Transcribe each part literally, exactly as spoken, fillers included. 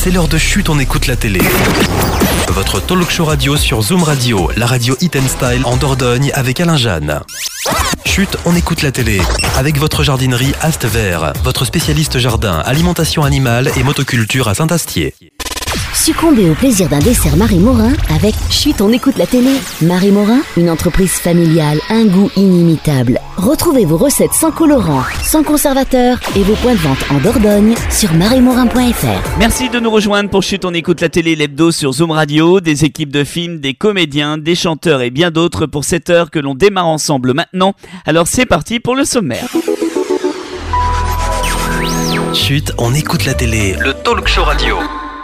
C'est l'heure de Chut, on écoute la télé. Votre talk show radio sur Zoom Radio, la radio Hit and Style en Dordogne avec Alain Jeanne. Chut, on écoute la télé. Avec votre jardinerie Ast Vert, votre spécialiste jardin, alimentation animale et motoculture à Saint-Astier. Succombez au plaisir d'un dessert Marie Morin avec Chut, on écoute la télé. Marie Morin, une entreprise familiale, un goût inimitable. Retrouvez vos recettes sans colorant, sans conservateur et vos points de vente en Dordogne sur marie morin point f r. Merci de nous rejoindre pour Chut, on écoute la télé, l'hebdo sur Zoom Radio, des équipes de films, des comédiens, des chanteurs et bien d'autres pour cette heure que l'on démarre ensemble maintenant. Alors c'est parti pour le sommaire. Chut, on écoute la télé, le talk show radio.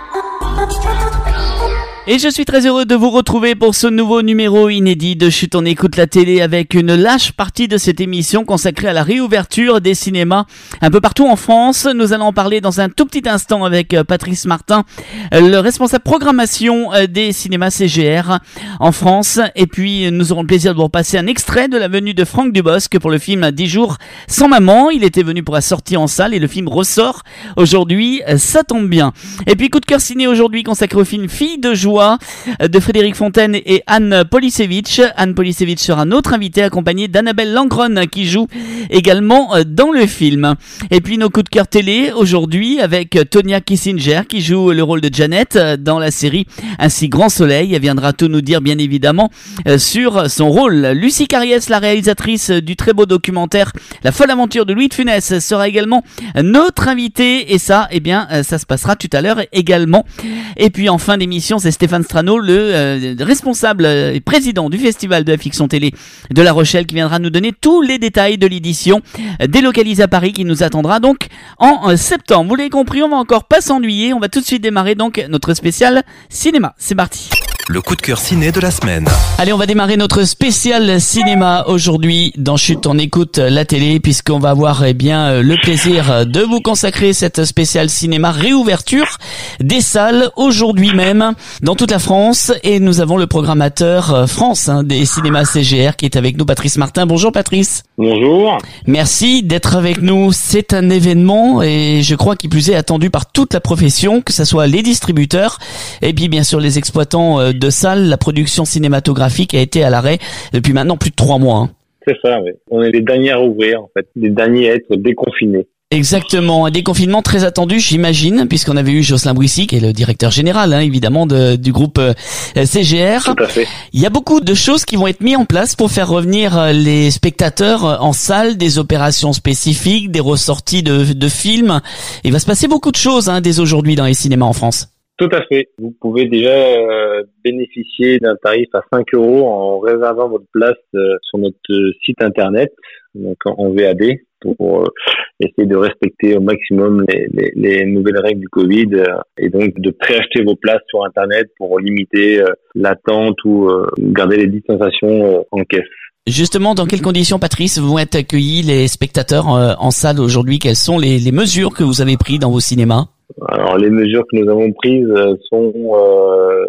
Et je suis très heureux de vous retrouver pour ce nouveau numéro inédit de Chut, on écoute la télé avec une lâche partie de cette émission consacrée à la réouverture des cinémas un peu partout en France. Nous allons en parler dans un tout petit instant avec Patrice Martin, le responsable programmation des cinémas C G R en France. Et puis nous aurons le plaisir de vous repasser un extrait de la venue de Franck Dubosc pour le film dix jours sans maman. Il était venu pour la sortie en salle et le film ressort aujourd'hui, ça tombe bien. Et puis coup de cœur ciné aujourd'hui consacré au film Filles de joie de Frédéric Fontaine et Anne Polisevich. Anne Polisevich sera notre invitée accompagnée d'Annabelle Langron qui joue également dans le film. Et puis nos coups de cœur télé aujourd'hui avec Tonya Kissinger qui joue le rôle de Janet dans la série Ainsi grand soleil. Elle viendra tout nous dire bien évidemment sur son rôle. Lucie Carriès, la réalisatrice du très beau documentaire La folle aventure de Louis de Funès, sera également notre invitée et ça, eh bien, ça se passera tout à l'heure également. Et puis en fin d'émission, c'est Stéphane Strano, le euh, responsable et président du Festival de la fiction télé de La Rochelle, qui viendra nous donner tous les détails de l'édition euh, délocalisée à Paris qui nous attendra donc en euh, septembre. Vous l'avez compris, on va encore pas s'ennuyer. On va tout de suite démarrer donc notre spécial cinéma. C'est parti. Le coup de cœur ciné de la semaine. Allez, on va démarrer notre spécial cinéma aujourd'hui dans Chut, on écoute la télé, puisqu'on va avoir eh bien le plaisir de vous consacrer cette spéciale cinéma réouverture des salles aujourd'hui même dans toute la France. Et nous avons le programmateur France hein, des cinémas C G R qui est avec nous, Patrice Martin. Bonjour Patrice. Bonjour. Merci d'être avec nous. C'est un événement et je crois qu'il plus est attendu par toute la profession, que ce soit les distributeurs et puis bien sûr les exploitants de salles. La production cinématographique a été à l'arrêt depuis maintenant plus de trois mois. Hein. C'est ça, oui. On est les derniers à ouvrir, en fait, les derniers à être déconfinés. Exactement, un déconfinement très attendu, j'imagine, puisqu'on avait eu Jocelyn Bouissy, qui est le directeur général, hein, évidemment, de, du groupe euh, C G R. Tout à fait. Il y a beaucoup de choses qui vont être mises en place pour faire revenir les spectateurs en salle, des opérations spécifiques, des ressorties de, de films. Il va se passer beaucoup de choses hein, dès aujourd'hui dans les cinémas en France. Tout à fait. Vous pouvez déjà euh, bénéficier d'un tarif à cinq euros en réservant votre place euh, sur notre site internet, donc en V A D, pour euh, essayer de respecter au maximum les, les, les nouvelles règles du Covid euh, et donc de préacheter vos places sur internet pour limiter euh, l'attente ou euh, garder les distanciations euh, en caisse. Justement, dans quelles conditions, Patrice, vont être accueillis les spectateurs euh, en salle aujourd'hui? Quelles sont les, les mesures que vous avez prises dans vos cinémas? Alors les mesures que nous avons prises sont euh,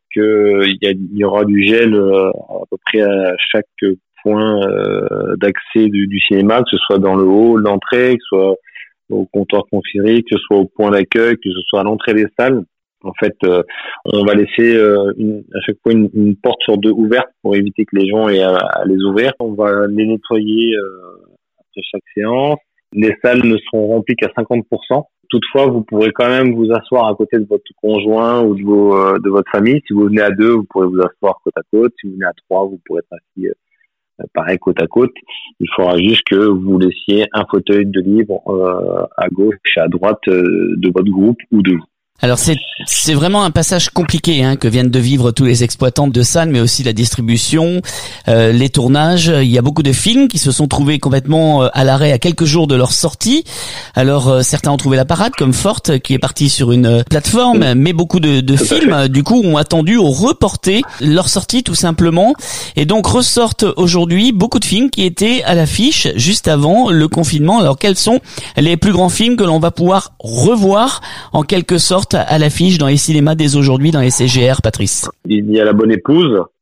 que il y, a, il y aura du gel euh, à peu près à chaque point euh, d'accès du, du cinéma, que ce soit dans le hall d'entrée, que ce soit au comptoir conférerie, que ce soit au point d'accueil, que ce soit à l'entrée des salles. En fait, euh, on va laisser euh, une, à chaque fois une, une porte sur deux ouverte pour éviter que les gens aient à, à les ouvrir. On va les nettoyer euh, après chaque séance. Les salles ne seront remplies qu'à cinquante pour cent. Toutefois, vous pourrez quand même vous asseoir à côté de votre conjoint ou de, vos, euh, de votre famille. Si vous venez à deux, vous pourrez vous asseoir côte à côte. Si vous venez à trois, vous pourrez être assis euh, pareil côte à côte. Il faudra juste que vous laissiez un fauteuil de libre euh, à gauche et à droite euh, de votre groupe ou de vous. Alors c'est c'est vraiment un passage compliqué hein, que viennent de vivre tous les exploitants de salles, mais aussi la distribution, euh, les tournages. Il y a beaucoup de films qui se sont trouvés complètement euh, à l'arrêt à quelques jours de leur sortie. Alors euh, certains ont trouvé la parade, comme Forte qui est parti sur une euh, plateforme, mais beaucoup de, de films euh, du coup ont attendu, ont reporté leur sortie tout simplement, et donc ressortent aujourd'hui beaucoup de films qui étaient à l'affiche juste avant le confinement. Alors quels sont les plus grands films que l'on va pouvoir revoir en quelque sorte à l'affiche dans les cinémas dès aujourd'hui, dans les C G R, Patrice? Il y a La Bonne Épouse,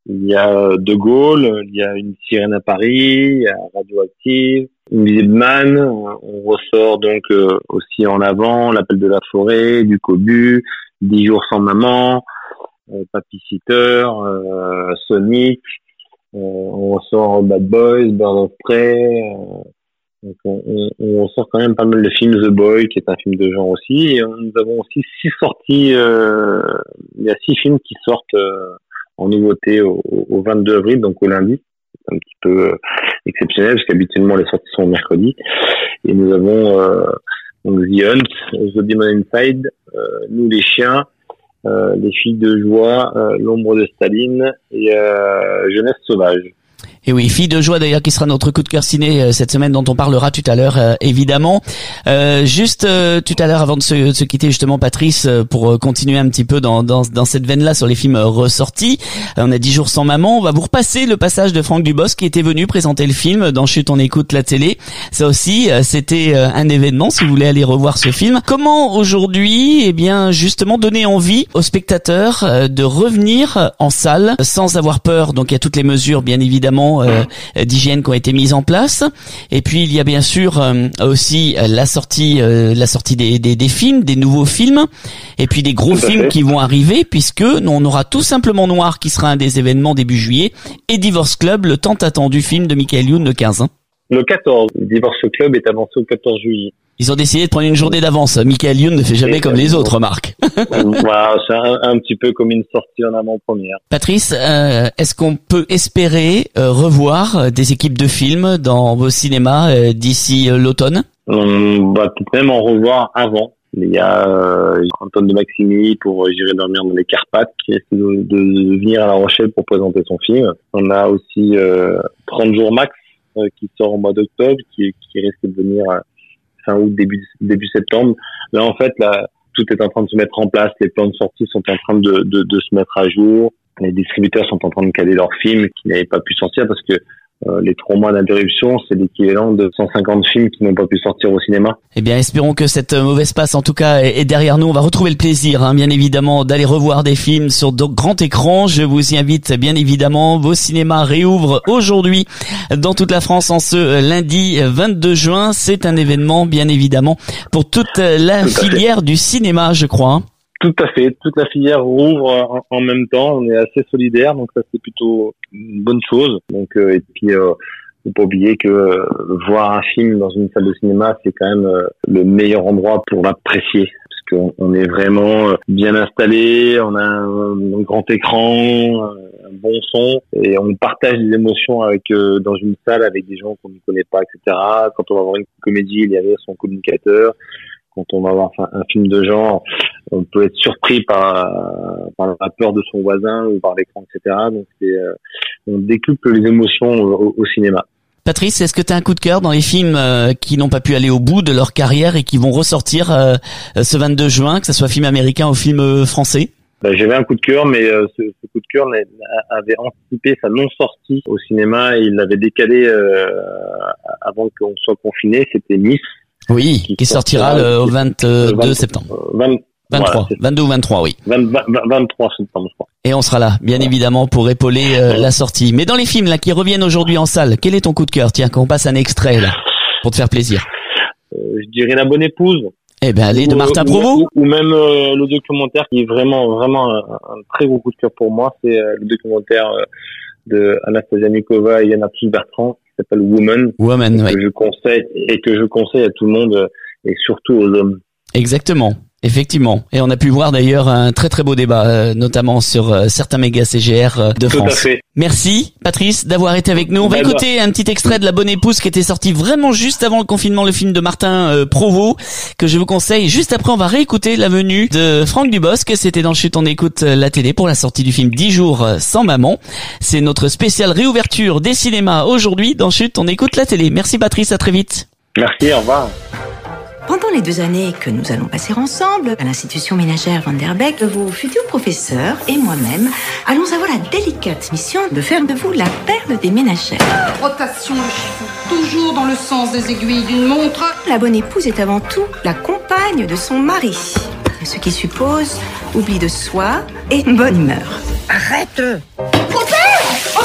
Il y a De Gaulle, il y a Une sirène à Paris, il y a Radioactive, Invisible Man. On ressort donc euh, aussi en avant L'Appel de la forêt, Du Cobu, Dix jours sans maman, euh, Papy Sitter, euh, Sonic. Euh, on ressort Bad Boys, Bird of Prey. Euh, donc on, on, on ressort quand même pas mal de films. The Boy, qui est un film de genre aussi. Et on, nous avons aussi six sorties. Euh, il y a six films qui sortent. Euh, en nouveauté au, au vingt-deux avril, donc au lundi. C'est un petit peu euh, exceptionnel, parce qu'habituellement les sorties sont au mercredi. Et nous avons euh, donc The Hunt, The Demon Inside, euh, Nous les chiens, euh, Les filles de joie, euh, L'ombre de Staline et euh, Jeunesse sauvage. Et oui, Fille de joie d'ailleurs qui sera notre coup de cœur ciné euh, cette semaine dont on parlera tout à l'heure euh, évidemment. Euh, juste euh, tout à l'heure avant de se, de se quitter justement Patrice euh, pour euh, continuer un petit peu dans, dans, dans cette veine-là sur les films euh, ressortis. Euh, on a dix jours sans maman. On va vous repasser le passage de Franck Dubosc qui était venu présenter le film dans Chut on écoute la télé. Ça aussi euh, c'était euh, un événement si vous voulez aller revoir ce film. Comment aujourd'hui eh bien justement donner envie aux spectateurs euh, de revenir en salle sans avoir peur. Donc il y a toutes les mesures bien évidemment Euh, d'hygiène qui ont été mises en place, et puis il y a bien sûr euh, aussi euh, la sortie euh, la sortie des, des, des films, des nouveaux films, et puis des gros films qui vont arriver, puisque on aura tout simplement Noir qui sera un des événements début juillet, et Divorce Club, le tant attendu film de Michael Youn le quinze. Hein. Le quatorze, Divorce Club est avancé au quatorze juillet. Ils ont décidé de prendre une journée d'avance. Michael Youn ne fait jamais et comme les autres, Marc. Voilà, c'est un, un petit peu comme une sortie en avant-première. Patrice, euh, est-ce qu'on peut espérer euh, revoir des équipes de films dans vos cinémas euh, d'ici euh, l'automne ? On va peut-être même en revoir avant. Il y a euh, Antoine de Maximi pour J'irai dormir dans les Carpates qui essaie de, de venir à La Rochelle pour présenter son film. On a aussi euh, trente jours max euh, qui sort au mois d'octobre, qui, qui risque de venir euh, fin août, début, début septembre. Là, en fait, là, tout est en train de se mettre en place. Les plans de sortie sont en train de, de, de se mettre à jour. Les distributeurs sont en train de caler leurs films qui n'avaient pas pu sortir parce que euh, les trois mois d'interruption, c'est l'équivalent de cent cinquante films qui n'ont pas pu sortir au cinéma. Eh bien, espérons que cette mauvaise passe, en tout cas, est derrière nous. On va retrouver le plaisir, hein, bien évidemment, d'aller revoir des films sur de grands écrans. Je vous y invite, bien évidemment. Vos cinémas réouvrent aujourd'hui dans toute la France en ce lundi vingt-deux juin. C'est un événement, bien évidemment, pour toute la tout filière du cinéma, je crois. Hein. Tout à fait. Toute la filière rouvre en, en même temps. On est assez solidaires, donc ça c'est plutôt une bonne chose. Donc euh, et puis euh, faut pas oublier que euh, voir un film dans une salle de cinéma, c'est quand même euh, le meilleur endroit pour l'apprécier. Parce qu'on on est vraiment bien installé, on a un, un grand écran, un bon son, et on partage des émotions avec euh, dans une salle avec des gens qu'on ne connaît pas, et cetera. Quand on va voir une comédie, il y a son communicateur. Quand on va voir un film de genre, on peut être surpris par, par la peur de son voisin ou par l'écran, et cetera. Donc, c'est, euh, on décuple les émotions au, au cinéma. Patrice, est-ce que tu as un coup de cœur dans les films euh, qui n'ont pas pu aller au bout de leur carrière et qui vont ressortir euh, ce vingt-deux juin, que ce soit film américain ou film français ? Ben, j'avais un coup de cœur, mais euh, ce, ce coup de cœur avait anticipé sa non-sortie au cinéma et il l'avait décalé euh, avant qu'on soit confiné. C'était Nice. Oui, qui, qui sortira le au vingt-deux septembre. vingt, vingt-trois, voilà, vingt-deux ou vingt-trois, oui. vingt, vingt, vingt-trois septembre, je crois. Et on sera là, bien voilà. évidemment, pour épauler euh, la sortie. Mais dans les films là qui reviennent aujourd'hui en salle, quel est ton coup de cœur ? Tiens, qu'on passe un extrait là, pour te faire plaisir. Euh, je dirais La Bonne Épouse. Eh ben, allez, de Martin Provost. Ou, ou même euh, le documentaire qui est vraiment, vraiment un, un très gros coup de cœur pour moi, c'est euh, le documentaire euh, de Anastasia Mikova et Yann Arthus-Bertrand, qui s'appelle Woman, Woman, que oui. je conseille et que je conseille à tout le monde et surtout aux hommes. Exactement. Effectivement. Et on a pu voir d'ailleurs un très très beau débat, euh, notamment sur euh, certains méga C G R euh, de Tout France. À fait. Merci Patrice d'avoir été avec nous. On va ben écouter un petit extrait de La Bonne Épouse qui était sorti vraiment juste avant le confinement, le film de Martin euh, Provost, que je vous conseille. Juste après, on va réécouter la venue de Franck Dubosc. C'était dans Chut on écoute la télé pour la sortie du film dix jours sans maman. C'est notre spéciale réouverture des cinémas aujourd'hui dans Chut on écoute la télé. Merci Patrice, à très vite. Merci, au revoir. Pendant les deux années que nous allons passer ensemble à l'institution ménagère Van der Beek, vos futurs professeurs et moi-même allons avoir la délicate mission de faire de vous la perle des ménagères. Rotation de chiffon, toujours dans le sens des aiguilles d'une montre. La bonne épouse est avant tout la compagne de son mari, ce qui suppose oubli de soi et bonne humeur. Arrête! Mon père!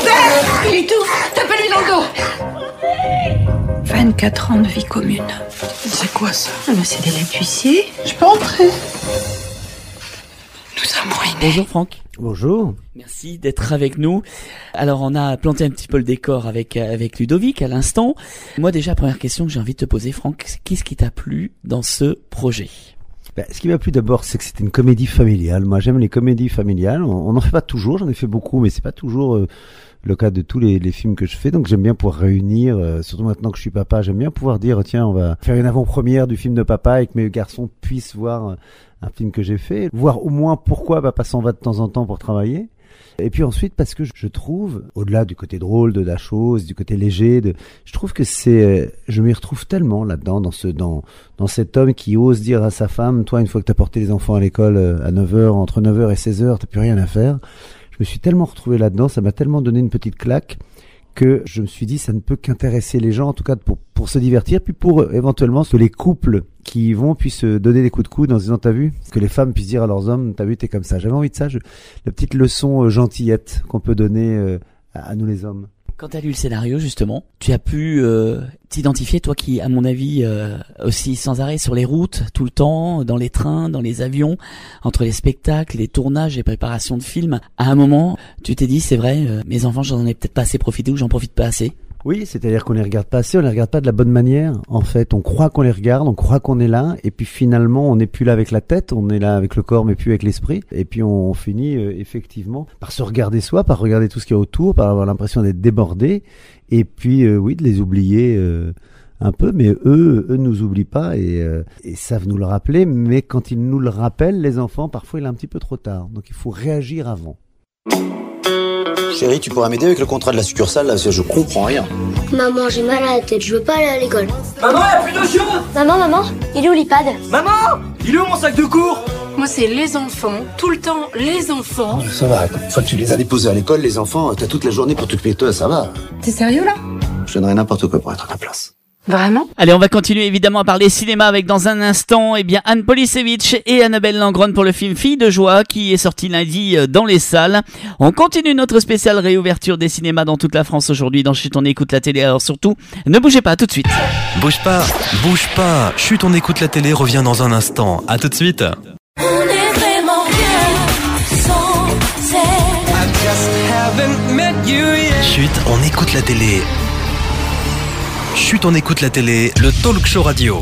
c'est? Il étouffe. Tapez-lui dans le dos. vingt-quatre ans de vie commune. C'est quoi ça? Ah ben, c'est des laits d'huissier. Je peux entrer? Nous sommes ruinés. Bonjour Franck. Bonjour. Merci d'être avec nous. Alors on a planté un petit peu le décor avec avec Ludovic à l'instant. Moi déjà, première question que j'ai envie de te poser, Franck, qu'est-ce qui t'a plu dans ce projet? Ben, ce qui m'a plu d'abord, c'est que c'était une comédie familiale. Moi, j'aime les comédies familiales. On n'en fait pas toujours, j'en ai fait beaucoup, mais c'est pas toujours euh, le cas de tous les, les films que je fais. Donc j'aime bien pouvoir réunir, euh, surtout maintenant que je suis papa, j'aime bien pouvoir dire tiens, on va faire une avant-première du film de papa et que mes garçons puissent voir euh, un film que j'ai fait, voir au moins pourquoi papa s'en va de temps en temps pour travailler. Et puis ensuite, parce que je trouve, au-delà du côté drôle de la chose, du côté léger, de, je trouve que c'est, je m'y retrouve tellement là-dedans, dans ce, dans, dans cet homme qui ose dire à sa femme, toi, une fois que t'as porté les enfants à l'école à neuf heures, entre neuf heures et seize heures, t'as plus rien à faire. Je me suis tellement retrouvé là-dedans, ça m'a tellement donné une petite claque que je me suis dit, ça ne peut qu'intéresser les gens, en tout cas pour, pour se divertir, puis pour euh, éventuellement que les couples qui y vont puissent donner des coups de coude en se disant, t'as vu, que les femmes puissent dire à leurs hommes, t'as vu, t'es comme ça. J'avais envie de ça, je, la petite leçon euh, gentillette qu'on peut donner euh, à, à nous les hommes. Quand tu as lu le scénario, justement, tu as pu euh, t'identifier, toi qui, à mon avis, euh, aussi sans arrêt sur les routes, tout le temps, dans les trains, dans les avions, entre les spectacles, les tournages et préparations de films. À un moment, tu t'es dit, c'est vrai, euh, mes enfants, j'en ai peut-être pas assez profité ou j'en profite pas assez. Oui, c'est-à-dire qu'on les regarde pas assez, on les regarde pas de la bonne manière. En fait, on croit qu'on les regarde, on croit qu'on est là, et puis finalement, on n'est plus là avec la tête, on est là avec le corps, mais plus avec l'esprit. Et puis on finit euh, effectivement par se regarder soi, par regarder tout ce qu'il y a autour, par avoir l'impression d'être débordé, et puis euh, oui, de les oublier euh, un peu. Mais eux, eux nous oublient pas et, euh, et savent nous le rappeler. Mais quand ils nous le rappellent, les enfants, parfois il est un petit peu trop tard. Donc il faut réagir avant. Chérie, tu pourras m'aider avec le contrat de la succursale, là, parce que je comprends rien. Maman, j'ai mal à la tête, je veux pas aller à l'école. Maman, y'a plus de chien. Maman, maman, il est où l'iPad? Maman, il est où mon sac de cours? Moi, c'est les enfants. Tout le temps, les enfants. Ça va, une fois que tu les as déposés à l'école, les enfants, t'as toute la journée pour t'occuper de toi, ça va. T'es sérieux, là? Je donnerais n'importe quoi pour être à ta place. Vraiment? Allez, on va continuer évidemment à parler cinéma avec dans un instant, eh bien, Anne Polisevich et Annabelle Langron pour le film Filles de joie qui est sorti lundi dans les salles. On continue notre spéciale réouverture des cinémas dans toute la France aujourd'hui dans Chut, on écoute la télé. Alors surtout, ne bougez pas, tout de suite. Bouge pas, bouge pas. Chut, on écoute la télé revient dans un instant. À tout de suite. On est vraiment bien sans Chut, on écoute la télé. Chut, on écoute la télé, le talk show radio.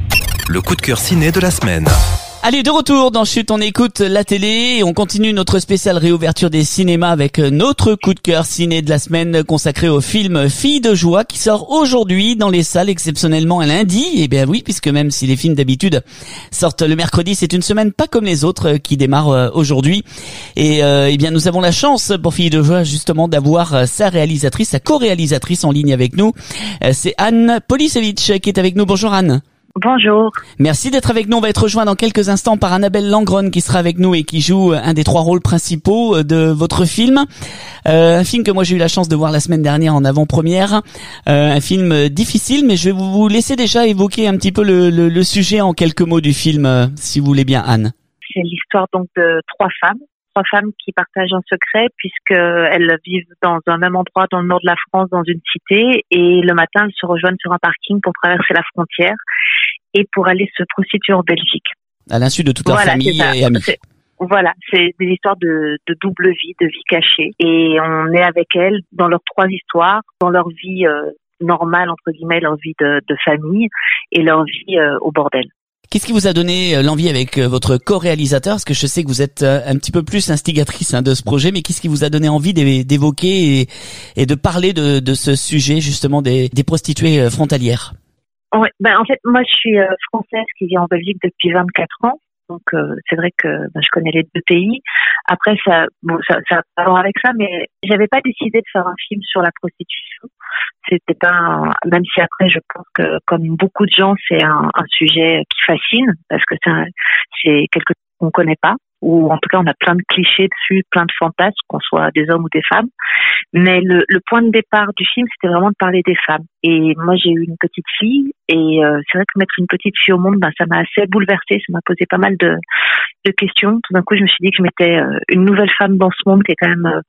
Le coup de cœur ciné de la semaine. Allez, de retour dans Chut, on écoute la télé et on continue notre spéciale réouverture des cinémas avec notre coup de cœur ciné de la semaine consacré au film Filles de joie qui sort aujourd'hui dans les salles exceptionnellement un lundi. Et bien oui, puisque même si les films d'habitude sortent le mercredi, c'est une semaine pas comme les autres qui démarre aujourd'hui. Et euh, eh bien nous avons la chance pour Filles de joie justement d'avoir sa réalisatrice, sa co-réalisatrice en ligne avec nous. C'est Anne Polisevich qui est avec nous. Bonjour Anne. Bonjour. Merci d'être avec nous. On va être rejoint dans quelques instants par Annabelle Langron qui sera avec nous et qui joue un des trois rôles principaux de votre film. Euh, un film que moi j'ai eu la chance de voir la semaine dernière en avant-première. Euh, un film difficile, mais je vais vous laisser déjà évoquer un petit peu le, le, le sujet en quelques mots du film, euh, si vous voulez bien, Anne. C'est l'histoire donc de trois femmes. Trois femmes qui partagent un secret puisqu'elles vivent dans un même endroit dans le nord de la France, dans une cité, et le matin elles se rejoignent sur un parking pour traverser la frontière et pour aller se prostituer en Belgique. À l'insu de toute leur voilà, famille et amis. C'est, voilà, c'est des histoires de, de double vie, de vie cachée, et on est avec elles dans leurs trois histoires, dans leur vie euh, normale entre guillemets, leur vie de, de famille et leur vie euh, au bordel. Qu'est-ce qui vous a donné l'envie avec votre co-réalisateur? Parce que je sais que vous êtes un petit peu plus instigatrice hein, de ce projet, mais qu'est-ce qui vous a donné envie d'évoquer et, et de parler de, de ce sujet justement des, des prostituées frontalières? Ouais, ben en fait, moi je suis euh, française qui vit en Belgique depuis vingt-quatre ans. Donc euh, c'est vrai que ben, je connais les deux pays. Après ça, bon, ça, ça a pas à voir avec ça, mais j'avais pas décidé de faire un film sur la prostitution. C'était pas, un, même si après je pense que comme beaucoup de gens c'est un, un sujet qui fascine parce que c'est, un, c'est quelque chose qu'on connaît pas, ou en tout cas on a plein de clichés dessus, plein de fantasmes, qu'on soit des hommes ou des femmes. Mais le, le point de départ du film, c'était vraiment de parler des femmes. Et moi, j'ai eu une petite fille, et euh, c'est vrai que mettre une petite fille au monde, ben, ça m'a assez bouleversée, ça m'a posé pas mal de, de questions. Tout d'un coup, je me suis dit que je mettais euh, une nouvelle femme dans ce monde qui est quand même euh,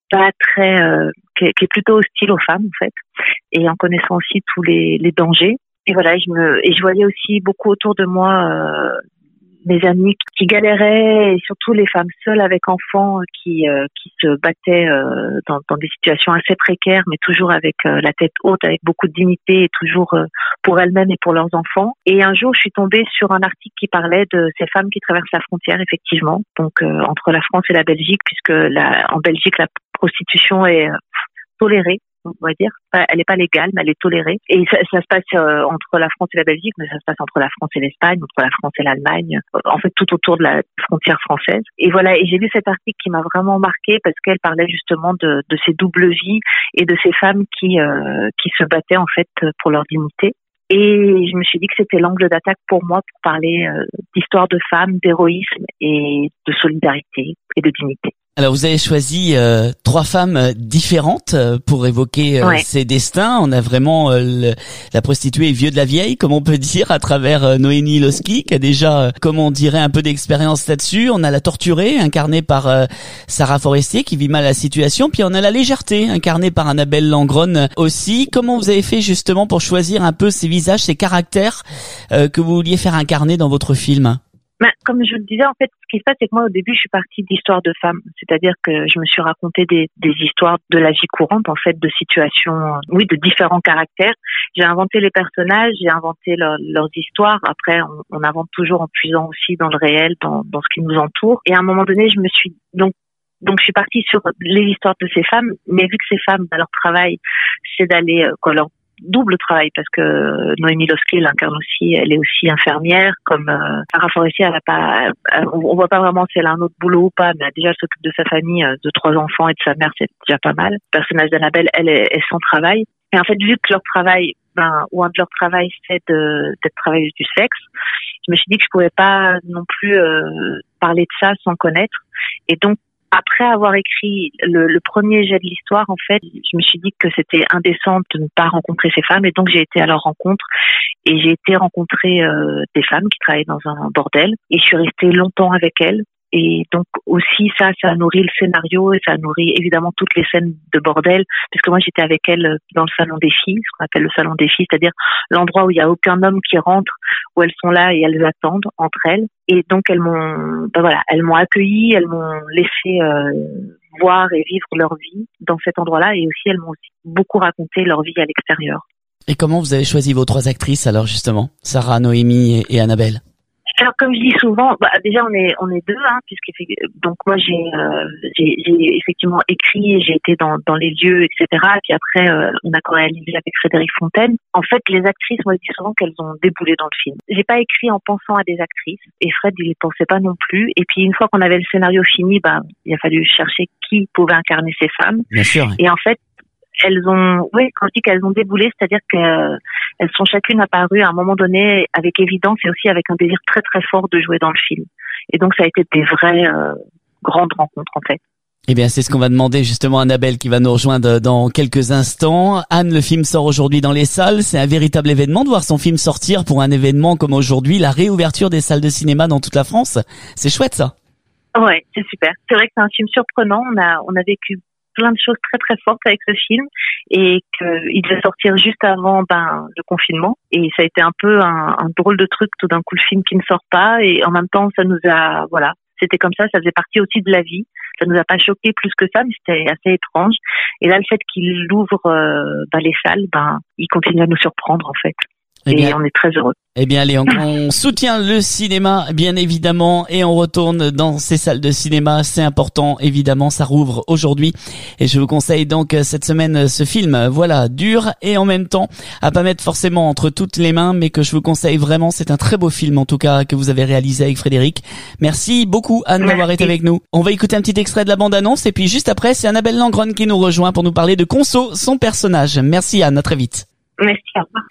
pas très, euh, qui, est, qui est plutôt hostile aux femmes en fait, et en connaissant aussi tous les, les dangers. Et voilà, je me, et je voyais aussi beaucoup autour de moi euh, mes amis qui galéraient, et surtout les femmes seules avec enfants qui euh, qui se battaient euh, dans, dans des situations assez précaires, mais toujours avec euh, la tête haute, avec beaucoup de dignité, et toujours euh, pour elles-mêmes et pour leurs enfants. Et un jour, je suis tombée sur un article qui parlait de ces femmes qui traversent la frontière, effectivement, donc euh, entre la France et la Belgique, puisque la, en Belgique, la prostitution est euh, tolérée. On va dire, elle n'est pas légale, mais elle est tolérée. Et ça, ça se passe euh, entre la France et la Belgique, mais ça se passe entre la France et l'Espagne, entre la France et l'Allemagne, euh, en fait tout autour de la frontière française. Et voilà, et j'ai lu cet article qui m'a vraiment marquée parce qu'elle parlait justement de, de ces doubles vies et de ces femmes qui euh, qui se battaient en fait pour leur dignité. Et je me suis dit que c'était l'angle d'attaque pour moi pour parler euh, d'histoire de femmes, d'héroïsme et de solidarité et de dignité. Alors vous avez choisi euh, trois femmes différentes euh, pour évoquer euh, ouais. ces destins. On a vraiment euh, le, la prostituée vieux de la vieille, comme on peut dire, à travers euh, Noémie Losky, qui a déjà, euh, comme on dirait, un peu d'expérience là-dessus. On a la torturée, incarnée par euh, Sarah Forestier, qui vit mal la situation. Puis on a la légèreté, incarnée par Annabelle Langron aussi. Comment vous avez fait justement pour choisir un peu ces visages, ces caractères euh, que vous vouliez faire incarner dans votre film ? Ben, comme je le disais, en fait, ce qui se passe, c'est que moi, au début, je suis partie d'histoires de femmes. C'est-à-dire que je me suis raconté des, des histoires de la vie courante, en fait, de situations, oui, de différents caractères. J'ai inventé les personnages, j'ai inventé leur, leurs histoires. Après, on, on invente toujours en puisant aussi dans le réel, dans, dans ce qui nous entoure. Et à un moment donné, je me suis, donc, donc je suis partie sur les histoires de ces femmes, mais vu que ces femmes, ben, leur travail, c'est d'aller, quoi, leur double travail, parce que Noémie Losky l'incarne aussi, elle est aussi infirmière, comme euh, Sarah Forestier, elle a pas, elle, on voit pas vraiment si elle a un autre boulot ou pas, mais déjà elle s'occupe de sa famille, de trois enfants et de sa mère, c'est déjà pas mal. Le personnage d'Annabelle, elle est, est sans travail. Et en fait, vu que leur travail, ben, ou un de leur travail, c'est de, d'être travailleuse du sexe, je me suis dit que je pouvais pas non plus euh, parler de ça sans connaître. Et donc, après avoir écrit le, le premier jet de l'histoire, en fait, je me suis dit que c'était indécent de ne pas rencontrer ces femmes, et donc j'ai été à leur rencontre, et j'ai été rencontrer euh, des femmes qui travaillaient dans un bordel, et je suis restée longtemps avec elles. Et donc aussi ça, ça a nourri le scénario, et ça a nourri évidemment toutes les scènes de bordel, puisque moi j'étais avec elles dans le salon des filles, ce qu'on appelle le salon des filles, c'est-à-dire l'endroit où il y a aucun homme qui rentre, où elles sont là et elles attendent entre elles. Et donc elles m'ont, ben voilà, elles m'ont accueillie, elles m'ont laissé euh, voir et vivre leur vie dans cet endroit-là, et aussi elles m'ont aussi beaucoup raconté leur vie à l'extérieur. Et comment vous avez choisi vos trois actrices alors justement, Sarah, Noémie et, et Annabelle? Alors comme je dis souvent, bah, déjà on est on est deux, hein, puisque donc moi j'ai euh, j'ai, j'ai effectivement écrit, et j'ai été dans dans les lieux, et cetera. Et puis après euh, on a co-réalisé avec Frédéric Fontaine. En fait, les actrices, moi je dis souvent qu'elles ont déboulé dans le film. J'ai pas écrit en pensant à des actrices, et Fred il y pensait pas non plus. Et puis une fois qu'on avait le scénario fini, bah il a fallu chercher qui pouvait incarner ces femmes. Bien sûr. Et en fait, elles ont, oui, quand je dis qu'elles ont déboulé, c'est-à-dire qu'elles sont chacune apparues à un moment donné avec évidence, et aussi avec un désir très très fort de jouer dans le film. Et donc ça a été des vraies euh, grandes rencontres en fait. Eh bien, c'est ce qu'on va demander justement à Annabelle, qui va nous rejoindre dans quelques instants. Anne, le film sort aujourd'hui dans les salles. C'est un véritable événement de voir son film sortir pour un événement comme aujourd'hui, la réouverture des salles de cinéma dans toute la France. C'est chouette ça. Ouais, c'est super. C'est vrai que c'est un film surprenant. On a, on a vécu plein de choses très très fortes avec ce film, et qu'il devait sortir juste avant ben le confinement, et ça a été un peu un, un drôle de truc, tout d'un coup le film qui ne sort pas, et en même temps ça nous a, voilà, c'était comme ça, ça faisait partie aussi de la vie, ça nous a pas choqué plus que ça, mais c'était assez étrange. Et là, le fait qu'il ouvre euh, ben, les salles, ben il continue à nous surprendre en fait. Eh bien, et on est très heureux. Eh bien, allez, on, on soutient le cinéma, bien évidemment, et on retourne dans ces salles de cinéma. C'est important, évidemment, ça rouvre aujourd'hui. Et je vous conseille donc cette semaine ce film, voilà, dur et en même temps à pas mettre forcément entre toutes les mains, mais que je vous conseille vraiment. C'est un très beau film, en tout cas, que vous avez réalisé avec Frédéric. Merci beaucoup, Anne, d'avoir été avec nous. On va écouter un petit extrait de la bande-annonce, et puis juste après, c'est Annabelle Langron qui nous rejoint pour nous parler de Conso, son personnage. Merci, Anne, à très vite. Merci, au revoir.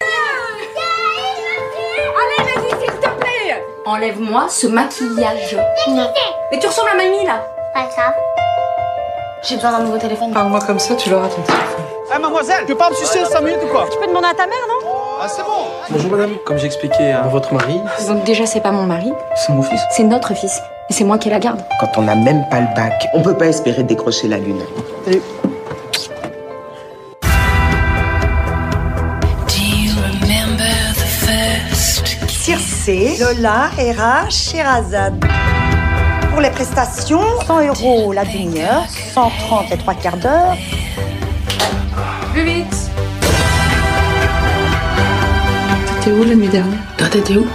Enlève-moi ce maquillage. Mais tu ressembles à mamie là. Pas grave. J'ai besoin d'un nouveau téléphone. Parle-moi comme ça, tu l'auras ton téléphone. Ah, mademoiselle, tu peux pas me sucer cinq minutes ou quoi? Tu peux demander à ta mère, non? Ah, c'est bon. Bonjour madame, comme j'expliquais à votre mari... Donc déjà, c'est pas mon mari. C'est mon fils. C'est notre fils. Et c'est moi qui la garde. Quand on n'a même pas le bac, on peut pas espérer décrocher la lune. Salut. Circé, Lola, Hera, Sherazade. Pour les prestations, cent euros la demi-heure, cent trente les trois quarts d'heure. Plus vite. T'étais où la nuit dernière? Toi, t'étais où?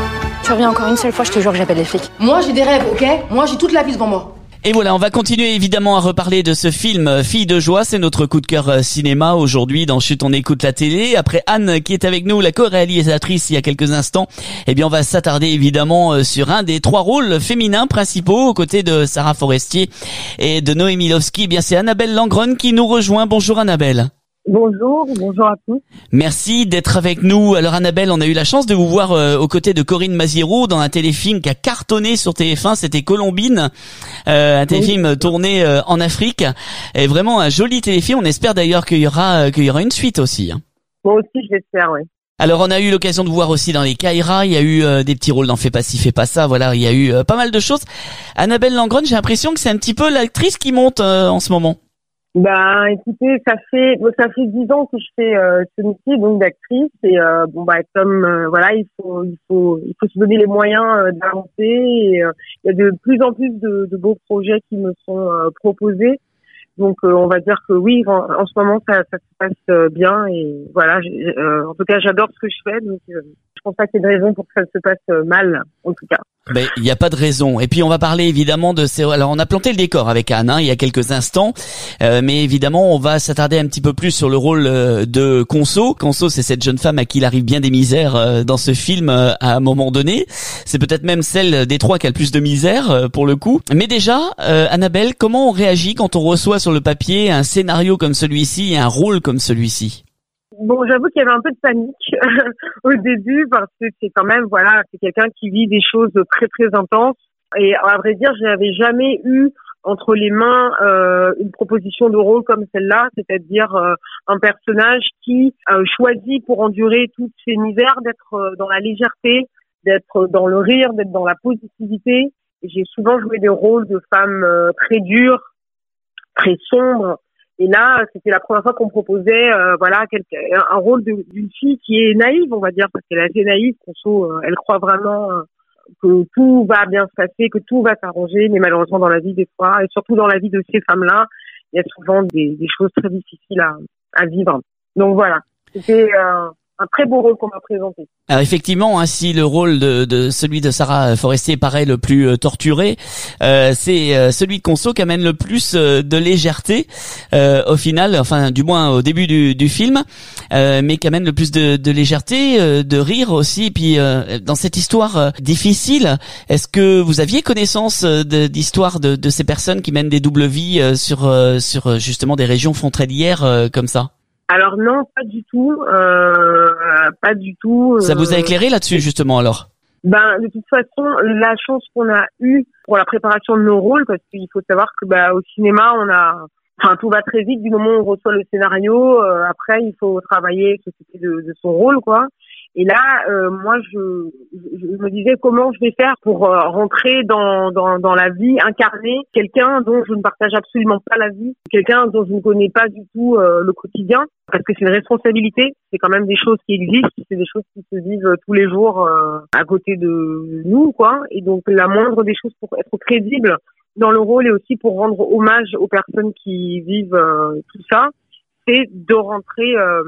Tu reviens encore une seule fois, je te jure que j'appelle les flics. Moi, j'ai des rêves, ok? Moi, j'ai toute la vie devant moi. Et voilà, on va continuer évidemment à reparler de ce film Fille de joie, c'est notre coup de cœur cinéma aujourd'hui dans Chut, on écoute la télé. Après Anne qui est avec nous, la co-réalisatrice il y a quelques instants, eh bien on va s'attarder évidemment sur un des trois rôles féminins principaux aux côtés de Sarah Forestier et de Noémie Lovski. Eh bien c'est Annabelle Langron qui nous rejoint. Bonjour Annabelle. Bonjour, bonjour à tous. Merci d'être avec nous. Alors Annabelle, on a eu la chance de vous voir euh, aux côtés de Corinne Maziero dans un téléfilm qui a cartonné sur T F un, c'était Colombine, euh, un téléfilm oui. tourné euh, en Afrique, et vraiment un joli téléfilm. On espère d'ailleurs qu'il y aura euh, qu'il y aura une suite aussi. Hein. Moi aussi, je l'espère, oui. Alors on a eu l'occasion de vous voir aussi dans les Kaira, il y a eu euh, des petits rôles dans Fais pas ci, fais pas ça, voilà, il y a eu euh, pas mal de choses. Annabelle Langron, j'ai l'impression que c'est un petit peu l'actrice qui monte euh, en ce moment. Ben, écoutez, ça fait ça fait dix ans que je fais euh, ce métier donc d'actrice et euh, bon bah comme euh, voilà il faut il faut il faut se donner les moyens euh, d'avancer et euh, il y a de plus en plus de, de beaux projets qui me sont euh, proposés donc euh, on va dire que oui en, en ce moment ça ça se passe euh, bien et voilà euh, en tout cas j'adore ce que je fais donc euh, je pense pas qu'il y ait de raison pour que ça se passe euh, mal en tout cas. Ben, il n'y a pas de raison. Et puis on va parler évidemment de ces. Alors on a planté le décor avec Anne hein, il y a quelques instants, euh, mais évidemment on va s'attarder un petit peu plus sur le rôle euh, de Conso. Conso, c'est cette jeune femme à qui il arrive bien des misères euh, dans ce film euh, à un moment donné. C'est peut-être même celle des trois qui a le plus de misère euh, pour le coup. Mais déjà, euh, Annabelle, comment on réagit quand on reçoit sur le papier un scénario comme celui-ci et un rôle comme celui-ci? Bon, j'avoue qu'il y avait un peu de panique au début parce que c'est quand même, voilà, c'est quelqu'un qui vit des choses très très intenses. Et à vrai dire, je n'avais jamais eu entre les mains euh, une proposition de rôle comme celle-là, c'est-à-dire euh, un personnage qui euh, choisit pour endurer toutes ces misères d'être euh, dans la légèreté, d'être dans le rire, d'être dans la positivité. Et j'ai souvent joué des rôles de femmes euh, très dures, très sombres. Et là, c'était la première fois qu'on me proposait, euh, voilà, quelque, un rôle de, d'une fille qui est naïve, on va dire, parce qu'elle est assez naïve. Conso, euh, elle croit vraiment euh, que tout va bien se passer, que tout va s'arranger, mais malheureusement dans la vie des fois, et surtout dans la vie de ces femmes-là, il y a souvent des, des choses très difficiles à, à vivre. Donc voilà, c'était euh, un très beau rôle qu'on m'a présenté. Alors effectivement, hein, si le rôle de, de celui de Sarah Forestier paraît le plus euh, torturé, euh, c'est euh, celui de Conso qui amène le plus euh, de légèreté euh, au final, enfin du moins au début du, du film, euh, mais qui amène le plus de, de légèreté, euh, de rire aussi. Et puis euh, dans cette histoire euh, difficile, est-ce que vous aviez connaissance euh, de, d'histoires de, de ces personnes qui mènent des doubles vies euh, sur euh, sur justement des régions frontalières euh, comme ça? Alors non, pas du tout, euh, pas du tout. Euh, Ça vous a éclairé là-dessus justement alors? Ben de toute façon, la chance qu'on a eue pour la préparation de nos rôles, parce qu'il faut savoir que bah au cinéma on a, enfin tout va très vite du moment où on reçoit le scénario. Euh, après il faut travailler, s'occuper de, de son rôle quoi. Et là, euh, moi, je, je me disais comment je vais faire pour euh, rentrer dans, dans, dans la vie, incarner quelqu'un dont je ne partage absolument pas la vie, quelqu'un dont je ne connais pas du tout euh, le quotidien, parce que c'est une responsabilité, c'est quand même des choses qui existent, c'est des choses qui se vivent tous les jours euh, à côté de nous, quoi. Et donc, la moindre des choses pour être crédible dans le rôle et aussi pour rendre hommage aux personnes qui vivent euh, tout ça, c'est de rentrer... Euh,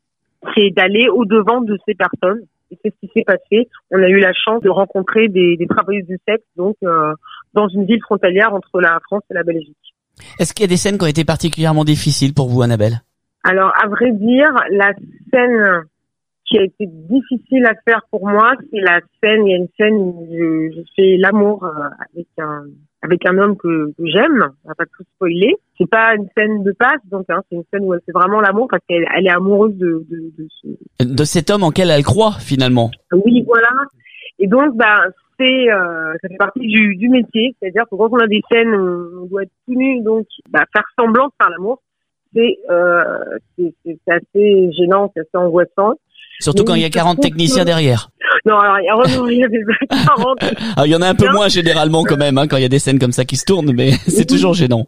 c'est d'aller au-devant de ces personnes. Et c'est ce qui s'est passé. On a eu la chance de rencontrer des, des travailleuses du sexe, donc euh, dans une ville frontalière entre la France et la Belgique. Est-ce qu'il y a des scènes qui ont été particulièrement difficiles pour vous, Annabelle? Alors, à vrai dire, la scène qui a été difficile à faire pour moi, c'est la scène, il y a une scène où je, je fais l'amour euh, avec un avec un homme que, que j'aime, on va pas tout spoiler. C'est pas une scène de passe, donc hein, c'est une scène où elle fait vraiment l'amour parce qu'elle elle est amoureuse de de, de, ce... de cet homme en quel elle croit finalement. Oui, voilà. Et donc, bah, c'est euh, ça fait partie du, du métier, c'est-à-dire que quand on a des scènes où on doit être tout nu, donc bah, faire semblant de faire l'amour, c'est, euh, c'est, c'est, c'est assez gênant, c'est assez angoissant. Surtout quand il y a quarante techniciens derrière. Non, alors, heureusement, il y avait quarante. Ah, il y en a un peu moins généralement quand même, hein, quand il y a des scènes comme ça qui se tournent, mais c'est toujours gênant.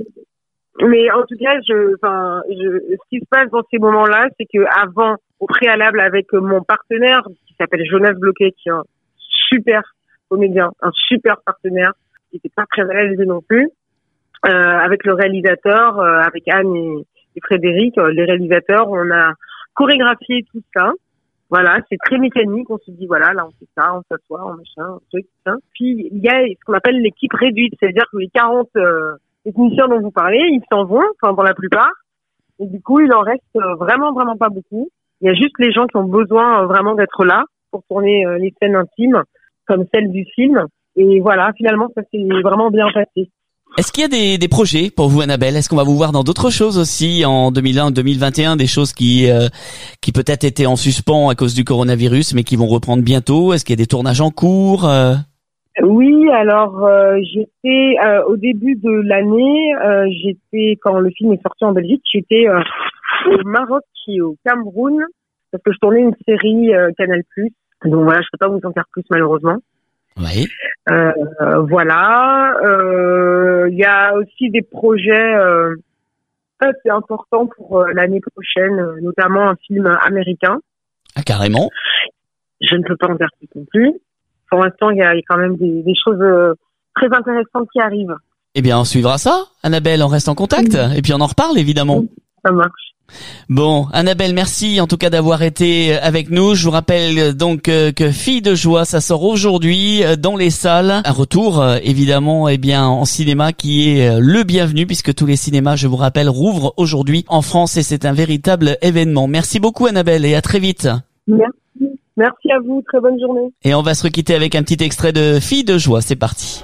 Mais en tout cas, je, enfin, je, ce qui se passe dans ces moments-là, c'est que avant, au préalable, avec mon partenaire, qui s'appelle Jonas Bloquet, qui est un super comédien, un super partenaire, qui n'était pas très à l'aise non plus, euh, avec le réalisateur, euh, avec Anne et, et Frédéric, euh, les réalisateurs, on a chorégraphié tout ça. Voilà, c'est très mécanique. On se dit, voilà, là, on fait ça, on s'assoit, on machin, un truc, ça. Puis, il y a ce qu'on appelle l'équipe réduite, c'est-à-dire que les quarante euh, techniciens dont vous parlez, ils s'en vont, enfin, pour la plupart. Et du coup, il en reste vraiment, vraiment pas beaucoup. Il y a juste les gens qui ont besoin euh, vraiment d'être là pour tourner euh, les scènes intimes, comme celle du film. Et voilà, finalement, ça s'est vraiment bien passé. Est-ce qu'il y a des, des projets pour vous, Annabelle? Est-ce qu'on va vous voir dans d'autres choses aussi en deux mille un, deux mille vingt et un, des choses qui euh, qui peut-être étaient en suspens à cause du coronavirus, mais qui vont reprendre bientôt? Est-ce qu'il y a des tournages en cours? euh... Oui, alors euh, j'étais euh, au début de l'année, euh, j'étais quand le film est sorti en Belgique, j'étais euh, au Maroc et au Cameroun parce que je tournais une série euh, Canal plus. Donc voilà, je peux pas vous en faire plus malheureusement. Oui. Euh, euh, voilà. Il euh, y a aussi des projets euh, assez importants pour euh, l'année prochaine, euh, notamment un film américain. Ah, carrément. Je ne peux pas en dire plus non plus. Pour l'instant, il y a, y a quand même des, des choses euh, très intéressantes qui arrivent. Eh bien, on suivra ça, Annabelle. On reste en contact mmh. et puis on en reparle évidemment. Ça marche. Bon, Annabelle, merci en tout cas d'avoir été avec nous. Je vous rappelle donc que, que Fille de joie, ça sort aujourd'hui dans les salles. Un retour évidemment, eh bien en cinéma qui est le bienvenu puisque tous les cinémas, je vous rappelle, rouvrent aujourd'hui en France et c'est un véritable événement. Merci beaucoup, Annabelle, et à très vite. Merci, merci à vous. Très bonne journée. Et on va se requitter avec un petit extrait de Fille de joie. C'est parti.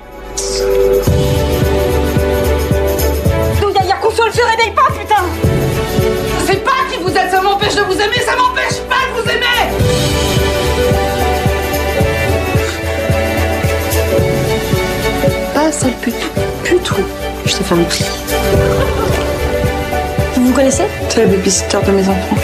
D'où derrière qu'on se réveille pas, putain. C'est pas qui vous êtes, ça m'empêche de vous aimer, ça m'empêche pas de vous aimer. Ah, sale pute. Putou. Je t'ai fait un prix. Vous vous connaissez? C'est la babysitter de mes enfants.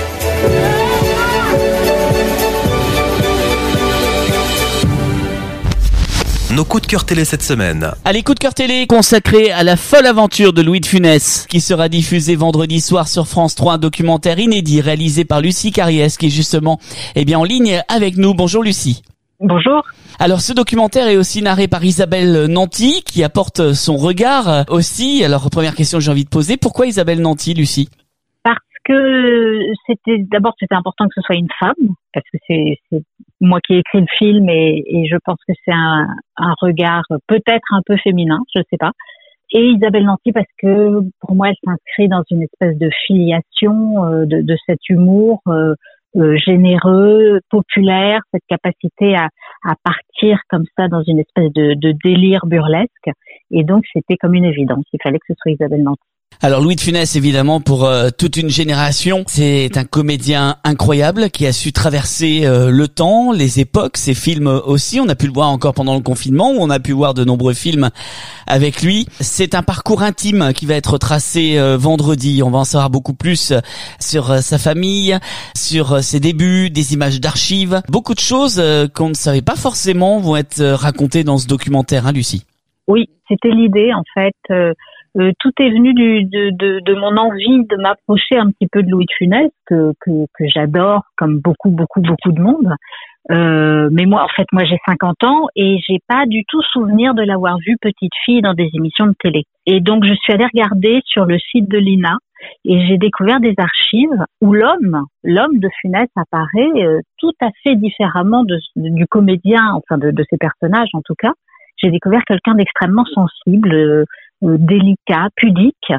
Nos coups de cœur télé cette semaine. Allez, coup de cœur télé consacré à la folle aventure de Louis de Funès, qui sera diffusé vendredi soir sur France trois, un documentaire inédit réalisé par Lucie Carriès, qui est justement eh bien, en ligne avec nous. Bonjour Lucie. Bonjour. Alors ce documentaire est aussi narré par Isabelle Nanty, qui apporte son regard aussi. Alors première question que j'ai envie de poser, pourquoi Isabelle Nanty, Lucie? Parce que c'était d'abord c'était important que ce soit une femme, parce que c'est, c'est moi qui ai écrit le film et, et je pense que c'est un, un regard peut-être un peu féminin, je sais pas. Et Isabelle Nanty parce que pour moi elle s'inscrit dans une espèce de filiation euh, de, de cet humour euh, euh, généreux, populaire, cette capacité à, à partir comme ça dans une espèce de, de délire burlesque. Et donc c'était comme une évidence, il fallait que ce soit Isabelle Nanty. Alors Louis de Funès, évidemment, pour euh, toute une génération, c'est un comédien incroyable qui a su traverser euh, le temps, les époques, ses films aussi. On a pu le voir encore pendant le confinement, où on a pu voir de nombreux films avec lui. C'est un parcours intime qui va être tracé euh, vendredi. On va en savoir beaucoup plus sur euh, sa famille, sur euh, ses débuts, des images d'archives. Beaucoup de choses euh, qu'on ne savait pas forcément vont être euh, racontées dans ce documentaire, hein, Lucie? Oui, c'était l'idée, en fait. Euh... Euh, tout est venu du, de, de, de mon envie de m'approcher un petit peu de Louis de Funès, que, que, que j'adore comme beaucoup, beaucoup, beaucoup de monde. Euh, mais moi, en fait, moi, j'ai cinquante ans et j'ai pas du tout souvenir de l'avoir vu petite fille dans des émissions de télé. Et donc, je suis allée regarder sur le site de l'I N A et j'ai découvert des archives où l'homme, l'homme de Funès apparaît euh, tout à fait différemment de, de, du comédien, enfin de, de ses personnages en tout cas. J'ai découvert quelqu'un d'extrêmement sensible, euh, délicat, pudique,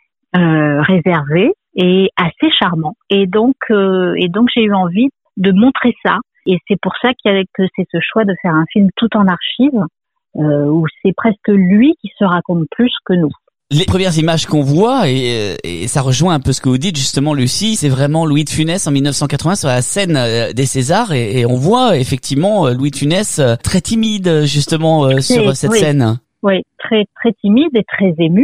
euh, réservé et assez charmant. Et donc, euh, et donc j'ai eu envie de montrer ça. Et c'est pour ça qu'il y a, que c'est ce choix de faire un film tout en archives, euh, où c'est presque lui qui se raconte plus que nous. Les premières images qu'on voit, et, et ça rejoint un peu ce que vous dites justement, Lucie, c'est vraiment Louis de Funès en dix-neuf cent quatre-vingts sur la scène des Césars, et, et on voit effectivement Louis de Funès très timide justement sur c'est, cette oui. scène. Oui, très très timide et très ému.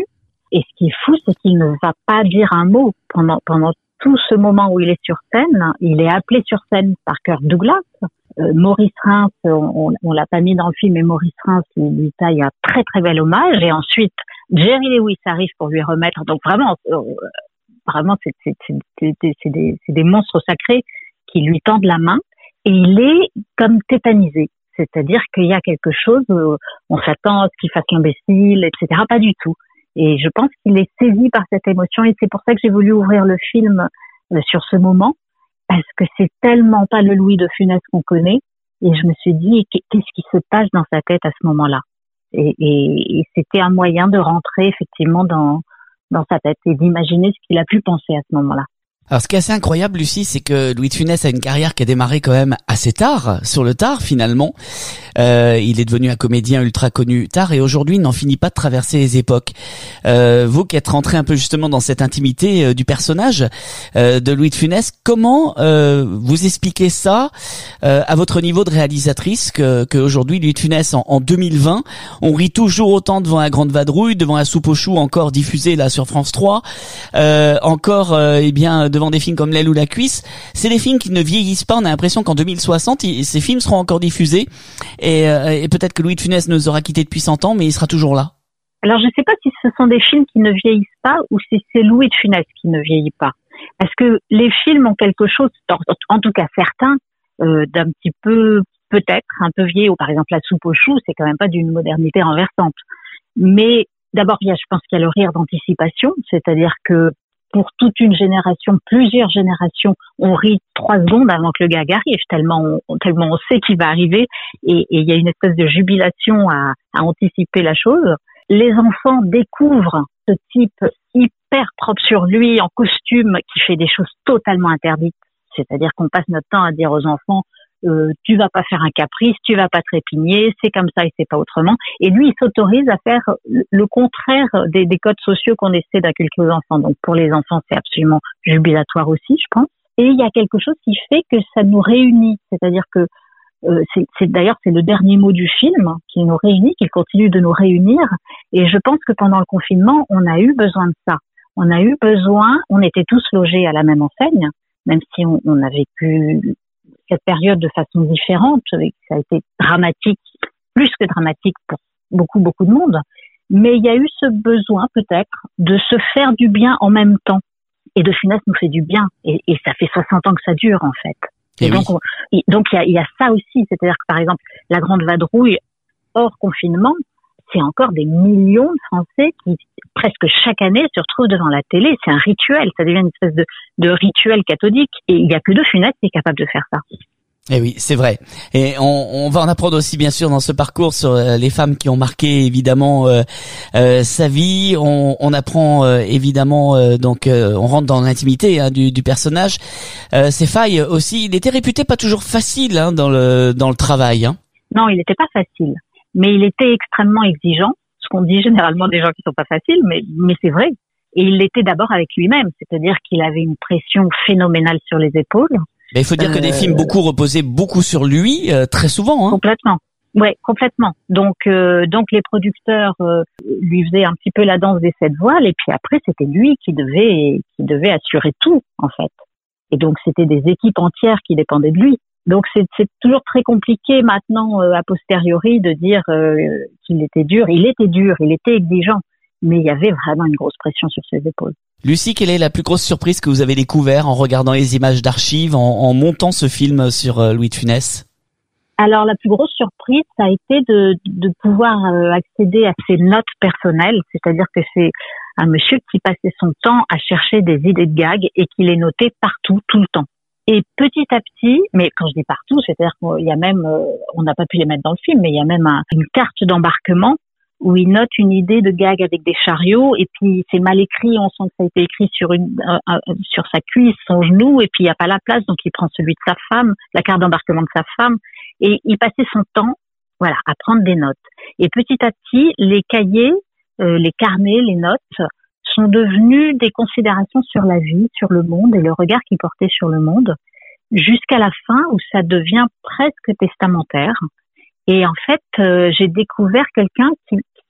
Et ce qui est fou, c'est qu'il ne va pas dire un mot pendant pendant tout ce moment où il est sur scène. Il est appelé sur scène par Kirk Douglas. Euh, Maurice Reims, on, on l'a pas mis dans le film, mais Maurice Reims il lui taille un très très bel hommage. Et ensuite, Jerry Lewis arrive pour lui remettre. Donc vraiment, euh, vraiment, c'est, c'est, c'est, c'est, c'est, des, c'est des monstres sacrés qui lui tendent la main. Et il est comme tétanisé. C'est-à-dire qu'il y a quelque chose, euh, on s'attend à ce qu'il fasse l'imbécile, et cetera. Pas du tout. Et je pense qu'il est saisi par cette émotion et c'est pour ça que j'ai voulu ouvrir le film euh, sur ce moment, parce que c'est tellement pas le Louis de Funès qu'on connaît. Et je me suis dit, qu'est-ce qui se passe dans sa tête à ce moment-là? Et, et, et c'était un moyen de rentrer effectivement dans, dans sa tête et d'imaginer ce qu'il a pu penser à ce moment-là. Alors ce qui est assez incroyable, Lucie, c'est que Louis de Funès a une carrière qui a démarré quand même assez tard, sur le tard finalement. Euh, il est devenu un comédien ultra connu tard et aujourd'hui il n'en finit pas de traverser les époques. Euh, vous qui êtes rentré un peu justement dans cette intimité euh, du personnage euh, de Louis de Funès, comment euh, vous expliquez ça euh, à votre niveau de réalisatrice que, que aujourd'hui Louis de Funès en, en deux mille vingt, on rit toujours autant devant La Grande Vadrouille, devant La Soupe aux choux encore diffusée là sur France trois, euh, encore euh, eh bien devant des films comme L'aile ou la cuisse. C'est des films qui ne vieillissent pas. On a l'impression qu'en deux mille soixante, ces films seront encore diffusés. Et, euh, et peut-être que Louis de Funès nous aura quittés depuis cent ans, mais il sera toujours là. Alors, je ne sais pas si ce sont des films qui ne vieillissent pas ou si c'est Louis de Funès qui ne vieillit pas. Parce que les films ont quelque chose, en tout cas certains, euh, d'un petit peu, peut-être, un peu vieilli. Ou par exemple, La Soupe aux choux, c'est quand même pas d'une modernité renversante. Mais d'abord, il y a, je pense qu'il y a le rire d'anticipation, c'est-à-dire que pour toute une génération, plusieurs générations, on rit trois secondes avant que le gag arrive, tellement on, tellement on sait qu'il va arriver, et, et il y a une espèce de jubilation à, à anticiper la chose. Les enfants découvrent ce type hyper propre sur lui, en costume, qui fait des choses totalement interdites. C'est-à-dire qu'on passe notre temps à dire aux enfants euh, tu vas pas faire un caprice, tu vas pas trépigner, c'est comme ça et c'est pas autrement. Et lui, il s'autorise à faire le contraire des, des codes sociaux qu'on essaie d'inculquer aux enfants. Donc pour les enfants, c'est absolument jubilatoire aussi, je pense. Et il y a quelque chose qui fait que ça nous réunit. C'est-à-dire que euh, c'est, c'est d'ailleurs c'est le dernier mot du film qui nous réunit, qui continue de nous réunir. Et je pense que pendant le confinement, on a eu besoin de ça. On a eu besoin, on était tous logés à la même enseigne, même si on, on a vécu cette période de façon différente, ça a été dramatique, plus que dramatique pour beaucoup, beaucoup de monde. Mais il y a eu ce besoin, peut-être, de se faire du bien en même temps. Et De Funès nous fait du bien. Et, et ça fait soixante ans que ça dure, en fait. Et, et donc, on, et donc il y a, il y a ça aussi. C'est-à-dire que, par exemple, La Grande Vadrouille, hors confinement, c'est encore des millions de Français qui, presque chaque année, se retrouvent devant la télé. C'est un rituel. Ça devient une espèce de, de rituel cathodique. Et il n'y a que De Funès qui est capable de faire ça. Eh oui, c'est vrai. Et on, on va en apprendre aussi, bien sûr, dans ce parcours sur euh, les femmes qui ont marqué, évidemment, euh, euh, sa vie. On, on apprend, euh, évidemment, euh, donc, euh, on rentre dans l'intimité hein, du, du personnage. Euh, ses failles aussi. Il était réputé pas toujours facile hein, dans le dans le travail. Hein. Non, il n'était pas facile. Mais il était extrêmement exigeant, ce qu'on dit généralement des gens qui sont pas faciles, mais, mais c'est vrai. Et il l'était d'abord avec lui-même, c'est-à-dire qu'il avait une pression phénoménale sur les épaules. Mais il faut dire euh, que des films beaucoup reposaient beaucoup sur lui, euh, très souvent. Hein. Complètement. Ouais, complètement. Donc, euh, donc les producteurs euh, lui faisaient un petit peu la danse des sept voiles, et puis après c'était lui qui devait, qui devait assurer tout en fait. Et donc c'était des équipes entières qui dépendaient de lui. Donc c'est, c'est toujours très compliqué maintenant euh, a posteriori de dire euh, qu'il était dur. Il était dur, il était exigeant, mais il y avait vraiment une grosse pression sur ses épaules. Lucie, quelle est la plus grosse surprise que vous avez découvert en regardant les images d'archives, en, en montant ce film sur euh, Louis de Funès? Alors la plus grosse surprise, ça a été de, de pouvoir euh, accéder à ses notes personnelles, c'est-à-dire que c'est un monsieur qui passait son temps à chercher des idées de gags et qui les notait partout, tout le temps. Et petit à petit, mais quand je dis partout, c'est-à-dire qu'il y a même, euh, on n'a pas pu les mettre dans le film, mais il y a même un, une carte d'embarquement où il note une idée de gag avec des chariots, et puis c'est mal écrit, on sent que ça a été écrit sur une, euh, euh, sur sa cuisse, son genou, et puis il n'y a pas la place, donc il prend celui de sa femme, la carte d'embarquement de sa femme, et il passait son temps, voilà, à prendre des notes. Et petit à petit, les cahiers, euh, les carnets, les notes sont devenus des considérations sur la vie, sur le monde et le regard qu'il portait sur le monde, jusqu'à la fin où ça devient presque testamentaire. Et en fait, euh, j'ai découvert quelqu'un qui,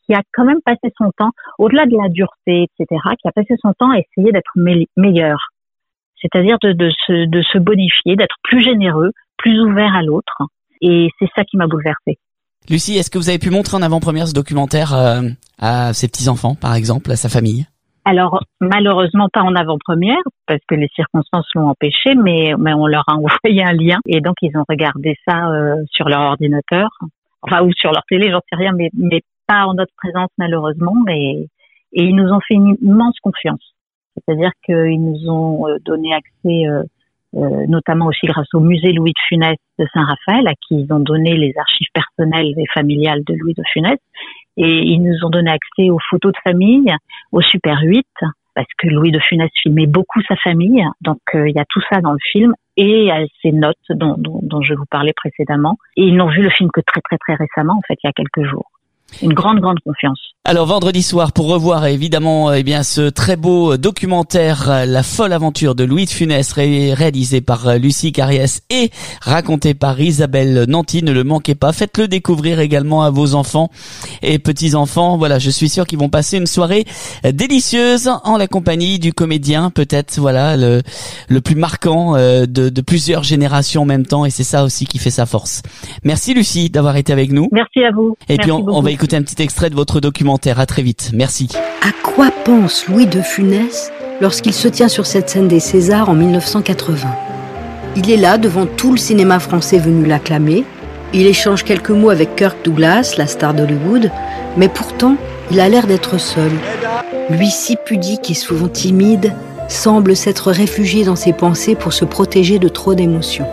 qui a quand même passé son temps, au-delà de la dureté, et cetera, qui a passé son temps à essayer d'être me- meilleur. C'est-à-dire de, de, se, de se bonifier, d'être plus généreux, plus ouvert à l'autre. Et c'est ça qui m'a bouleversée. Lucie, est-ce que vous avez pu montrer en avant-première ce documentaire euh, à ses petits-enfants, par exemple, à sa famille ? Alors, malheureusement, pas en avant-première, parce que les circonstances l'ont empêché, mais, mais on leur a envoyé un lien. Et donc, ils ont regardé ça euh, sur leur ordinateur, enfin, ou sur leur télé, j'en sais rien, mais, mais pas en notre présence, malheureusement. Et, et ils nous ont fait une immense confiance. C'est-à-dire qu'ils nous ont donné accès, euh, euh, notamment aussi grâce au musée Louis de Funès de Saint-Raphaël, à qui ils ont donné les archives personnelles et familiales de Louis de Funès. Et ils nous ont donné accès aux photos de famille, au Super huit, parce que Louis de Funès filmait beaucoup sa famille. Donc, euh, il y a tout ça dans le film et à ces notes dont, dont, dont je vous parlais précédemment. Et ils n'ont vu le film que très, très, très récemment, en fait, il y a quelques jours. Une grande, grande confiance. Alors vendredi soir, pour revoir évidemment eh bien ce très beau documentaire La folle aventure de Louis de Funès, ré- réalisé par Lucie Carriès et raconté par Isabelle Nanty, ne le manquez pas. Faites-le découvrir également à vos enfants et petits-enfants. Voilà, je suis sûr qu'ils vont passer une soirée délicieuse en la compagnie du comédien, peut-être voilà le le plus marquant de, de plusieurs générations en même temps, et c'est ça aussi qui fait sa force. Merci Lucie d'avoir été avec nous. Merci à vous. Et Merci puis on, beaucoup. on va écouter un petit extrait de votre documentaire. À très vite. Merci. À quoi pense Louis de Funès lorsqu'il se tient sur cette scène des Césars en mille neuf cent quatre-vingts ? Il est là devant tout le cinéma français venu l'acclamer. Il échange quelques mots avec Kirk Douglas, la star d'Hollywood, mais pourtant, il a l'air d'être seul. Lui, si pudique et souvent timide, semble s'être réfugié dans ses pensées pour se protéger de trop d'émotions.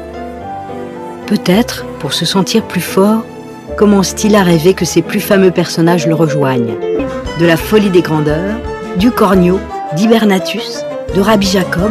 Peut-être, pour se sentir plus fort, commence-t-il à rêver que ses plus fameux personnages le rejoignent. De la folie des grandeurs, du Cornio, d'Hibernatus, de Rabbi Jacob.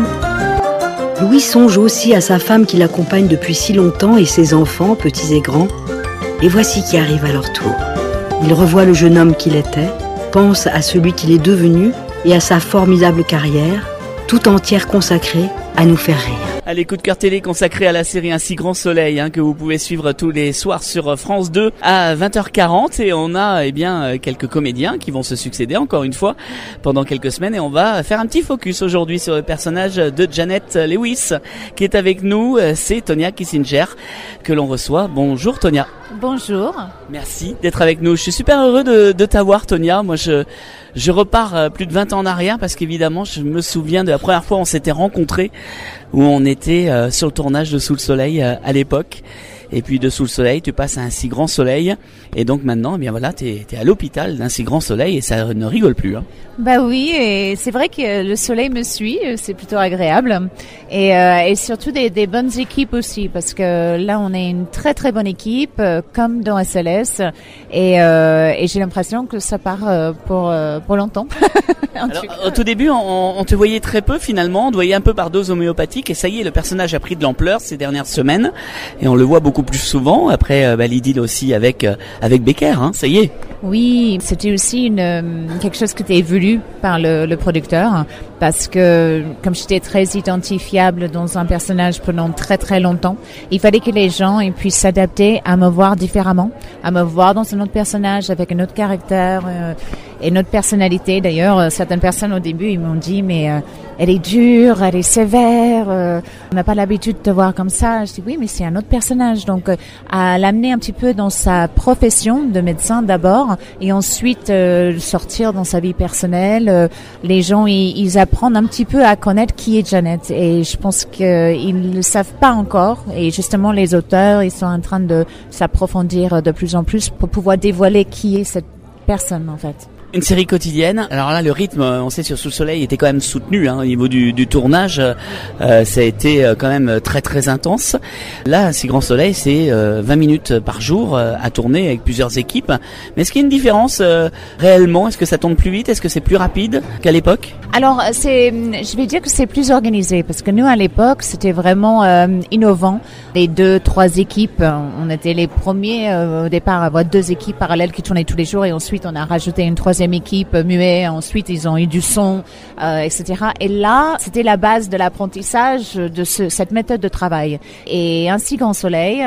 Louis songe aussi à sa femme qui l'accompagne depuis si longtemps et ses enfants, petits et grands. Les voici qui arrivent à leur tour. Il revoit le jeune homme qu'il était, pense à celui qu'il est devenu et à sa formidable carrière, tout entière consacrée à nous faire rire. Allez, coup de cœur télé consacré à la série Un si grand soleil, hein, que vous pouvez suivre tous les soirs sur France deux à vingt heures quarante, et on a eh bien quelques comédiens qui vont se succéder encore une fois pendant quelques semaines, et on va faire un petit focus aujourd'hui sur le personnage de Janet Lewis qui est avec nous. C'est Tonya Kissinger que l'on reçoit. Bonjour Tonya. Bonjour. Merci d'être avec nous. Je suis super heureux de, de t'avoir Tonya. Moi je Je repars plus de vingt ans en arrière parce qu'évidemment, je me souviens de la première fois où on s'était rencontrés, où on était euh, sur le tournage de Sous le Soleil euh, à l'époque. Et puis de Sous le Soleil, tu passes à Un si grand soleil. Et donc maintenant, eh bien voilà, t'es, t'es à l'hôpital d'Un si grand soleil et ça ne rigole plus. Hein. Bah oui, et c'est vrai que le soleil me suit, c'est plutôt agréable. Et, euh, et surtout des, des bonnes équipes aussi, parce que là, on est une très très bonne équipe, euh, comme dans S L S. Et, euh, et j'ai l'impression que ça part euh, pour, euh, pour longtemps. Alors, au tout début, on, on te voyait très peu finalement, on te voyait un peu par dose homéopathique, et ça y est, le personnage a pris de l'ampleur ces dernières semaines, et on le voit beaucoup plus souvent, après euh, bah, l'idylle aussi avec, euh, avec Becker, hein, ça y est. Oui, c'était aussi une, euh, quelque chose qui était voulu par le, le producteur, parce que comme j'étais très identifiable dans un personnage pendant très très longtemps, il fallait que les gens ils puissent s'adapter à me voir différemment, à me voir dans un autre personnage avec un autre caractère euh, et une autre personnalité. D'ailleurs, certaines personnes au début ils m'ont dit mais euh, elle est dure, elle est sévère, euh, on n'a pas l'habitude de te voir comme ça. Je dis oui, mais c'est un autre personnage, donc euh, à l'amener un petit peu dans sa profession de médecin d'abord, et ensuite euh, sortir dans sa vie personnelle. Euh, les gens ils, ils apprennent un petit peu à connaître qui est Janet, et je pense qu'ils ne le savent pas encore, et justement les auteurs ils sont en train de s'approfondir de plus en plus pour pouvoir dévoiler qui est cette personne en fait. Une série quotidienne. Alors là, le rythme, on sait, sur Sous le Soleil était quand même soutenu hein, au niveau du, du tournage. Euh, ça a été quand même très très intense. Là, Un si grand soleil, c'est euh, vingt minutes par jour euh, à tourner avec plusieurs équipes. Mais est-ce qu'il y a une différence euh, réellement ? Est-ce que ça tourne plus vite ? Est-ce que c'est plus rapide qu'à l'époque ? Alors, c'est, je vais dire que c'est plus organisé, parce que nous, à l'époque, c'était vraiment euh, innovant. Les deux, trois équipes, on était les premiers euh, au départ à avoir deux équipes parallèles qui tournaient tous les jours, et ensuite on a rajouté une troisième équipe muet, ensuite ils ont eu du son, euh, et cetera. Et là, c'était la base de l'apprentissage de ce, cette méthode de travail. Et Un si grand soleil,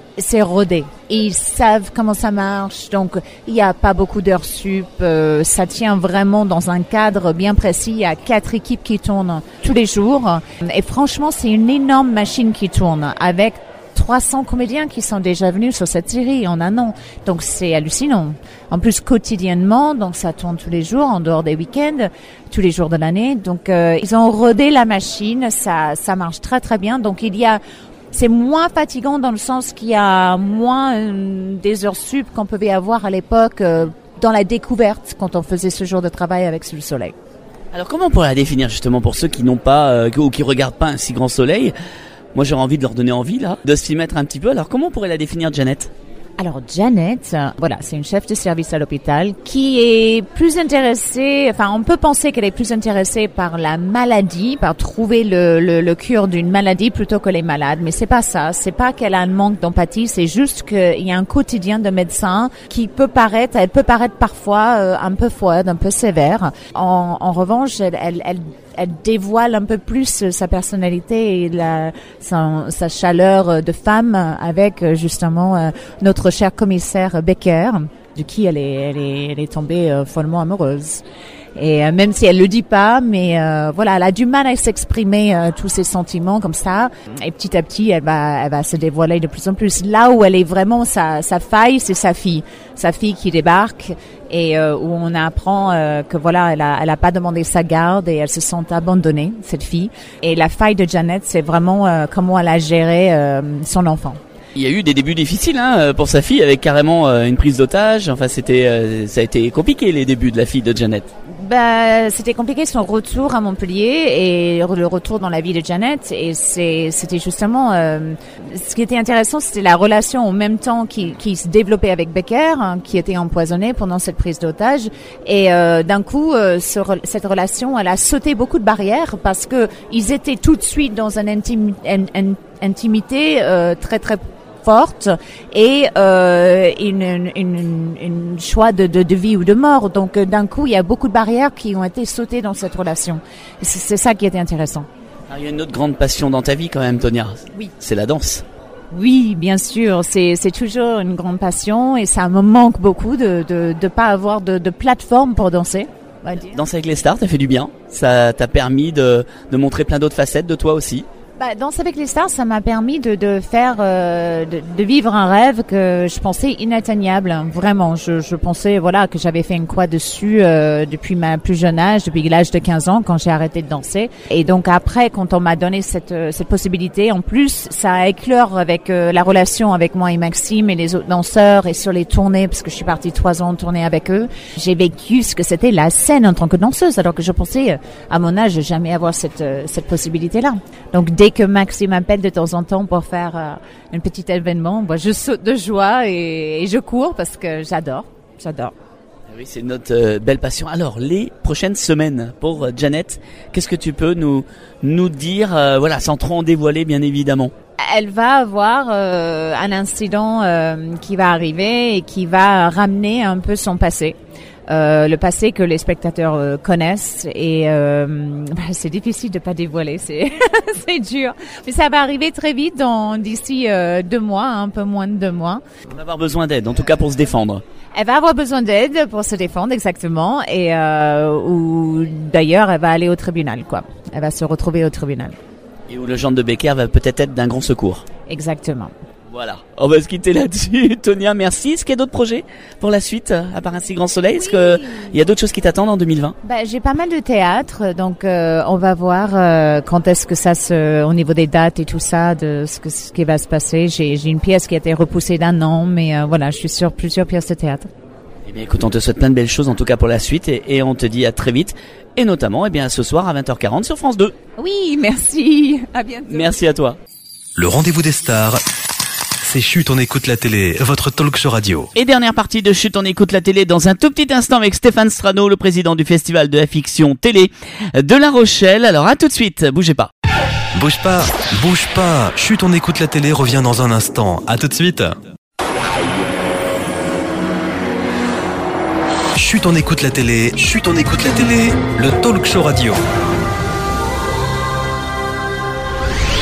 c'est rodé. Ils savent comment ça marche, donc il n'y a pas beaucoup d'heures sup. Euh, ça tient vraiment dans un cadre bien précis. Il y a quatre équipes qui tournent tous les jours. Et franchement, c'est une énorme machine qui tourne avec trois cents comédiens qui sont déjà venus sur cette série en un an. Donc c'est hallucinant. En plus quotidiennement, donc ça tourne tous les jours, en dehors des week-ends, tous les jours de l'année. Donc euh, ils ont rodé la machine, ça ça marche très très bien. Donc il y a, c'est moins fatigant dans le sens qu'il y a moins euh, des heures sup qu'on pouvait avoir à l'époque euh, dans la découverte quand on faisait ce genre de travail avec Sous le Soleil. Alors comment on pourrait la définir justement pour ceux qui n'ont pas euh, ou qui regardent pas Un si grand soleil? Moi, j'aurais envie de leur donner envie, là, de s'y mettre un petit peu. Alors, comment on pourrait la définir, Janet ? Alors, Janet, euh, voilà, c'est une chef de service à l'hôpital qui est plus intéressée, enfin, on peut penser qu'elle est plus intéressée par la maladie, par trouver le, le, le cure d'une maladie plutôt que les malades. Mais c'est pas ça. C'est pas qu'elle a un manque d'empathie. C'est juste qu'il y a un quotidien de médecin qui peut paraître, elle peut paraître parfois euh, un peu froide, un peu sévère. En, en revanche, elle, elle, elle elle dévoile un peu plus sa personnalité et la, sa, sa chaleur de femme avec justement notre cher commissaire Becker, de qui elle est, elle est, elle est tombée follement amoureuse. Et euh, même si elle le dit pas, mais euh, voilà, elle a du mal à s'exprimer euh, tous ses sentiments comme ça. Et petit à petit, elle va, elle va se dévoiler de plus en plus. Là où elle est vraiment sa, sa faille, c'est sa fille, sa fille qui débarque et euh, où on apprend euh, que voilà, elle a, elle a pas demandé sa garde et elle se sent abandonnée, cette fille. Et la faille de Janet, c'est vraiment euh, comment elle a géré euh, son enfant. Il y a eu des débuts difficiles hein, pour sa fille, avec carrément euh, une prise d'otage. Enfin, c'était, euh, ça a été compliqué les débuts de la fille de Janet. Bah, c'était compliqué son retour à Montpellier et le retour dans la vie de Janet. Et c'est, c'était justement, euh, ce qui était intéressant, c'était la relation en même temps qui, qui se développait avec Becker, hein, qui était empoisonné pendant cette prise d'otage. Et euh, d'un coup, euh, ce, cette relation, elle a sauté beaucoup de barrières parce que ils étaient tout de suite dans une intimi, une, une intimité euh, très très forte et euh, une, une, une, une choix de, de, de vie ou de mort. Donc euh, d'un coup, il y a beaucoup de barrières qui ont été sautées dans cette relation. Et c'est, c'est ça qui était intéressant. Alors, il y a une autre grande passion dans ta vie quand même, Tonia. Oui. C'est la danse. Oui, bien sûr. C'est, c'est toujours une grande passion et ça me manque beaucoup de de, de pas avoir de, de plateforme pour danser. On va dire. Danser avec les stars, ça fait du bien. Ça t'a permis de, de montrer plein d'autres facettes de toi aussi. Bah, Danser avec les stars, ça m'a permis de, de faire, euh, de, de vivre un rêve que je pensais inatteignable. Vraiment, je, je pensais, voilà, que j'avais fait une croix dessus euh, depuis ma plus jeune âge, depuis l'âge de quinze ans, quand j'ai arrêté de danser. Et donc après, quand on m'a donné cette cette possibilité, en plus, ça éclore avec euh, la relation avec moi et Maxime et les autres danseurs et sur les tournées, parce que je suis partie trois ans en tournée avec eux. J'ai vécu ce que c'était la scène en tant que danseuse, alors que je pensais, à mon âge, jamais avoir cette cette possibilité-là. Donc dès que Maxime m'appelle de temps en temps pour faire euh, un petit événement, moi je saute de joie et, et je cours parce que j'adore, j'adore. Oui, c'est notre euh, belle passion. Alors, les prochaines semaines pour euh, Janet, qu'est-ce que tu peux nous nous dire, euh, voilà, sans trop en dévoiler, bien évidemment. Elle va avoir euh, un incident euh, qui va arriver et qui va ramener un peu son passé. Euh, le passé que les spectateurs euh, connaissent et euh, bah, c'est difficile de pas dévoiler, c'est c'est dur, mais ça va arriver très vite, dans d'ici euh, deux mois, un peu moins de deux mois. On va avoir besoin d'aide, en tout cas pour se défendre. Elle va avoir besoin d'aide pour se défendre, exactement, et euh, ou d'ailleurs elle va aller au tribunal, quoi. Elle va se retrouver au tribunal. Et où le genre de Becker va peut-être être d'un grand secours. Exactement. Voilà, on va se quitter là-dessus. Tonia, merci. Est-ce qu'il y a d'autres projets pour la suite, à part Un si grand soleil? Est-ce oui. qu'il y a d'autres choses qui t'attendent en deux mille vingt? Bah, j'ai pas mal de théâtre, donc euh, on va voir euh, quand est-ce que ça se, au niveau des dates et tout ça, de ce, que, ce qui va se passer. J'ai, j'ai une pièce qui a été repoussée d'un an, mais euh, voilà, je suis sur plusieurs pièces de théâtre. Eh bien, écoute, on te souhaite plein de belles choses, en tout cas pour la suite, et, et on te dit à très vite, et notamment, eh bien, ce soir à vingt heures quarante sur France deux. Oui, merci. À bientôt. Merci à toi. Le rendez-vous des stars. C'est Chut, on écoute la télé, votre talk show radio. Et dernière partie de Chut, on écoute la télé dans un tout petit instant avec Stéphane Strano, le président du Festival de la fiction télé de La Rochelle. Alors à tout de suite, bougez pas. Bouge pas, bouge pas. Chut, on écoute la télé revient dans un instant. À tout de suite. Chut, on écoute la télé. Chut, on écoute la télé. Le talk show radio.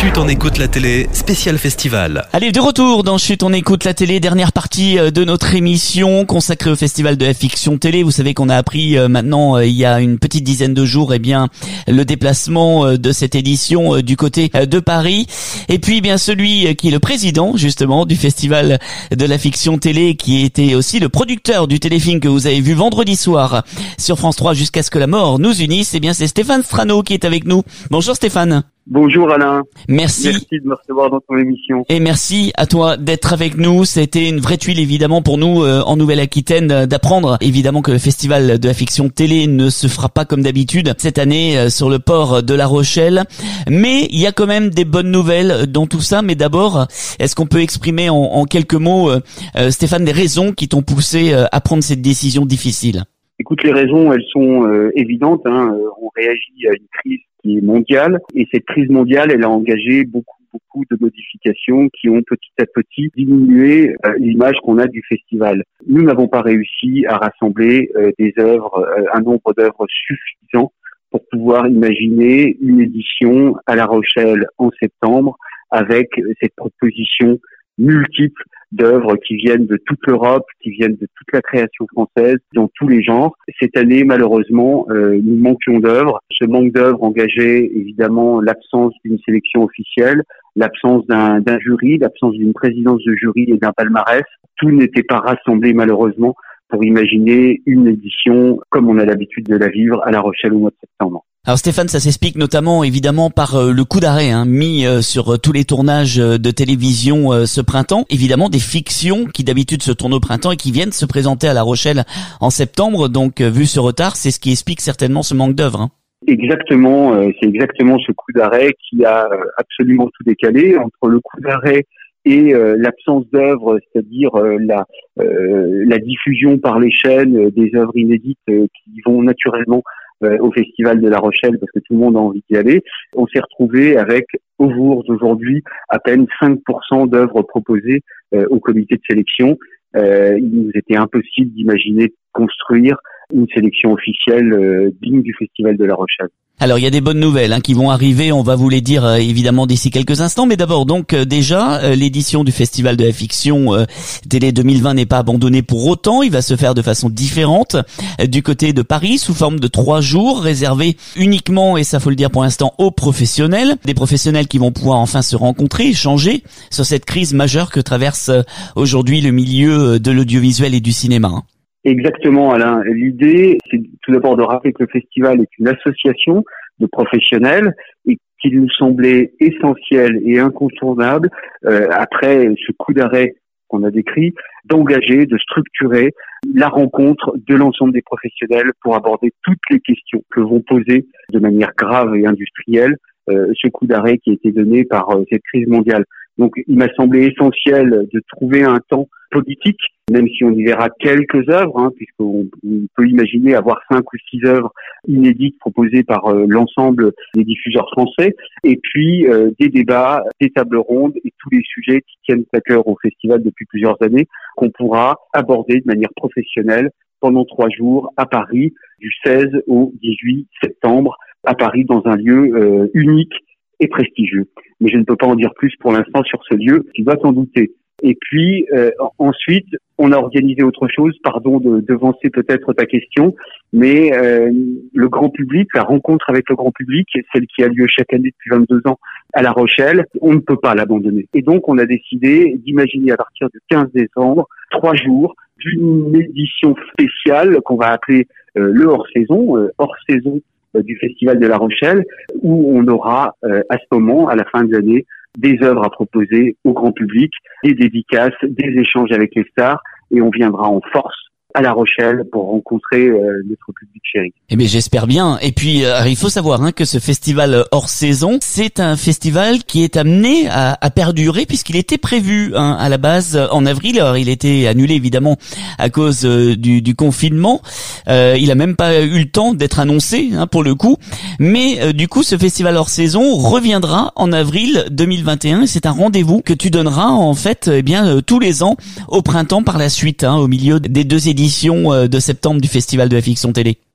Chut, on écoute la télé, spécial festival. Allez, de retour dans Chut, on écoute la télé, dernière partie de notre émission consacrée au festival de la fiction télé. Vous savez qu'on a appris euh, maintenant, euh, il y a une petite dizaine de jours, eh bien, le déplacement euh, de cette édition euh, du côté euh, de Paris. Et puis, bien, celui euh, qui est le président, justement, du festival de la fiction télé, qui était aussi le producteur du téléfilm que vous avez vu vendredi soir sur France trois, Jusqu'à ce que la mort nous unisse. Eh bien, c'est Stéphane Strano qui est avec nous. Bonjour Stéphane. Bonjour Alain. Merci. Merci de me recevoir dans ton émission. Et merci à toi d'être avec nous. C'était une vraie tuile évidemment pour nous euh, en Nouvelle-Aquitaine euh, d'apprendre évidemment que le festival de la fiction télé ne se fera pas comme d'habitude cette année euh, sur le port de La Rochelle. Mais il y a quand même des bonnes nouvelles dans tout ça. Mais d'abord, est-ce qu'on peut exprimer en, en quelques mots, euh, euh, Stéphane, les raisons qui t'ont poussé euh, à prendre cette décision difficile? Écoute, les raisons, elles sont euh, évidentes. Hein. On réagit à une crise qui est mondiale, et cette crise mondiale, elle a engagé beaucoup, beaucoup de modifications qui ont petit à petit diminué euh, l'image qu'on a du festival. Nous n'avons pas réussi à rassembler euh, des œuvres, euh, un nombre d'œuvres suffisant pour pouvoir imaginer une édition à La Rochelle en septembre avec cette proposition multiple d'œuvres qui viennent de toute l'Europe, qui viennent de toute la création française, dans tous les genres. Cette année, malheureusement, euh, nous manquions d'œuvres. Ce manque d'œuvres engageait évidemment l'absence d'une sélection officielle, l'absence d'un, d'un jury, l'absence d'une présidence de jury et d'un palmarès. Tout n'était pas rassemblé malheureusement pour imaginer une édition comme on a l'habitude de la vivre à La Rochelle au mois de septembre. Alors Stéphane, ça s'explique notamment évidemment par euh, le coup d'arrêt hein, mis euh, sur euh, tous les tournages euh, de télévision euh, ce printemps. Évidemment des fictions qui d'habitude se tournent au printemps et qui viennent se présenter à La Rochelle en septembre. Donc euh, vu ce retard, c'est ce qui explique certainement ce manque d'œuvre. Hein. Exactement, euh, c'est exactement ce coup d'arrêt qui a euh, absolument tout décalé entre le coup d'arrêt et euh, l'absence d'œuvres, c'est-à-dire euh, la, euh, la diffusion par les chaînes euh, des œuvres inédites euh, qui vont naturellement euh, au Festival de La Rochelle parce que tout le monde a envie d'y aller. On s'est retrouvé avec, au jour d'aujourd'hui, à peine cinq pour cent d'œuvres proposées euh, au comité de sélection. Euh, il nous était impossible d'imaginer construire une sélection officielle euh, digne du Festival de La Rochelle. Alors il y a des bonnes nouvelles hein, qui vont arriver, on va vous les dire euh, évidemment d'ici quelques instants, mais d'abord donc euh, déjà euh, l'édition du Festival de la fiction euh, télé deux mille vingt n'est pas abandonnée pour autant, il va se faire de façon différente euh, du côté de Paris sous forme de trois jours réservés uniquement, et ça faut le dire pour l'instant, aux professionnels, des professionnels qui vont pouvoir enfin se rencontrer, échanger sur cette crise majeure que traverse euh, aujourd'hui le milieu de l'audiovisuel et du cinéma. Hein. Exactement, Alain. L'idée, c'est tout d'abord de rappeler que le festival est une association de professionnels et qu'il nous semblait essentiel et incontournable, euh, après ce coup d'arrêt qu'on a décrit, d'engager, de structurer la rencontre de l'ensemble des professionnels pour aborder toutes les questions que vont poser de manière grave et industrielle euh, ce coup d'arrêt qui a été donné par euh, cette crise mondiale. Donc, il m'a semblé essentiel de trouver un temps politique, même si on y verra quelques œuvres, hein, puisqu'on on peut imaginer avoir cinq ou six œuvres inédites proposées par euh, l'ensemble des diffuseurs français, et puis euh, des débats, des tables rondes et tous les sujets qui tiennent à cœur au festival depuis plusieurs années, qu'on pourra aborder de manière professionnelle pendant trois jours à Paris, du seize au dix-huit septembre, à Paris, dans un lieu euh, unique et prestigieux. Mais je ne peux pas en dire plus pour l'instant sur ce lieu, tu dois t'en douter. Et puis euh, ensuite, on a organisé autre chose, pardon de devancer peut-être ta question, mais euh, le grand public, la rencontre avec le grand public, celle qui a lieu chaque année depuis vingt-deux ans à La Rochelle, on ne peut pas l'abandonner. Et donc on a décidé d'imaginer à partir du quinze décembre, trois jours d'une édition spéciale qu'on va appeler euh, le hors-saison, euh, hors-saison du Festival de La Rochelle, où on aura euh, à ce moment, à la fin de l'année, des œuvres à proposer au grand public, des dédicaces, des échanges avec les stars, et on viendra en force à La Rochelle pour rencontrer euh, notre public chéri. Eh bien, j'espère bien. Et puis, euh, il faut savoir hein, que ce festival hors saison, c'est un festival qui est amené à, à perdurer puisqu'il était prévu hein, à la base en avril. Alors, il était annulé évidemment à cause euh, du, du confinement. Euh, il a même pas eu le temps d'être annoncé hein, pour le coup. Mais euh, du coup, ce festival hors saison reviendra en avril deux mille vingt et un. Et c'est un rendez-vous que tu donneras en fait, eh bien euh, tous les ans au printemps par la suite, hein, au milieu des deux éditions de septembre du Festival de la fiction télé.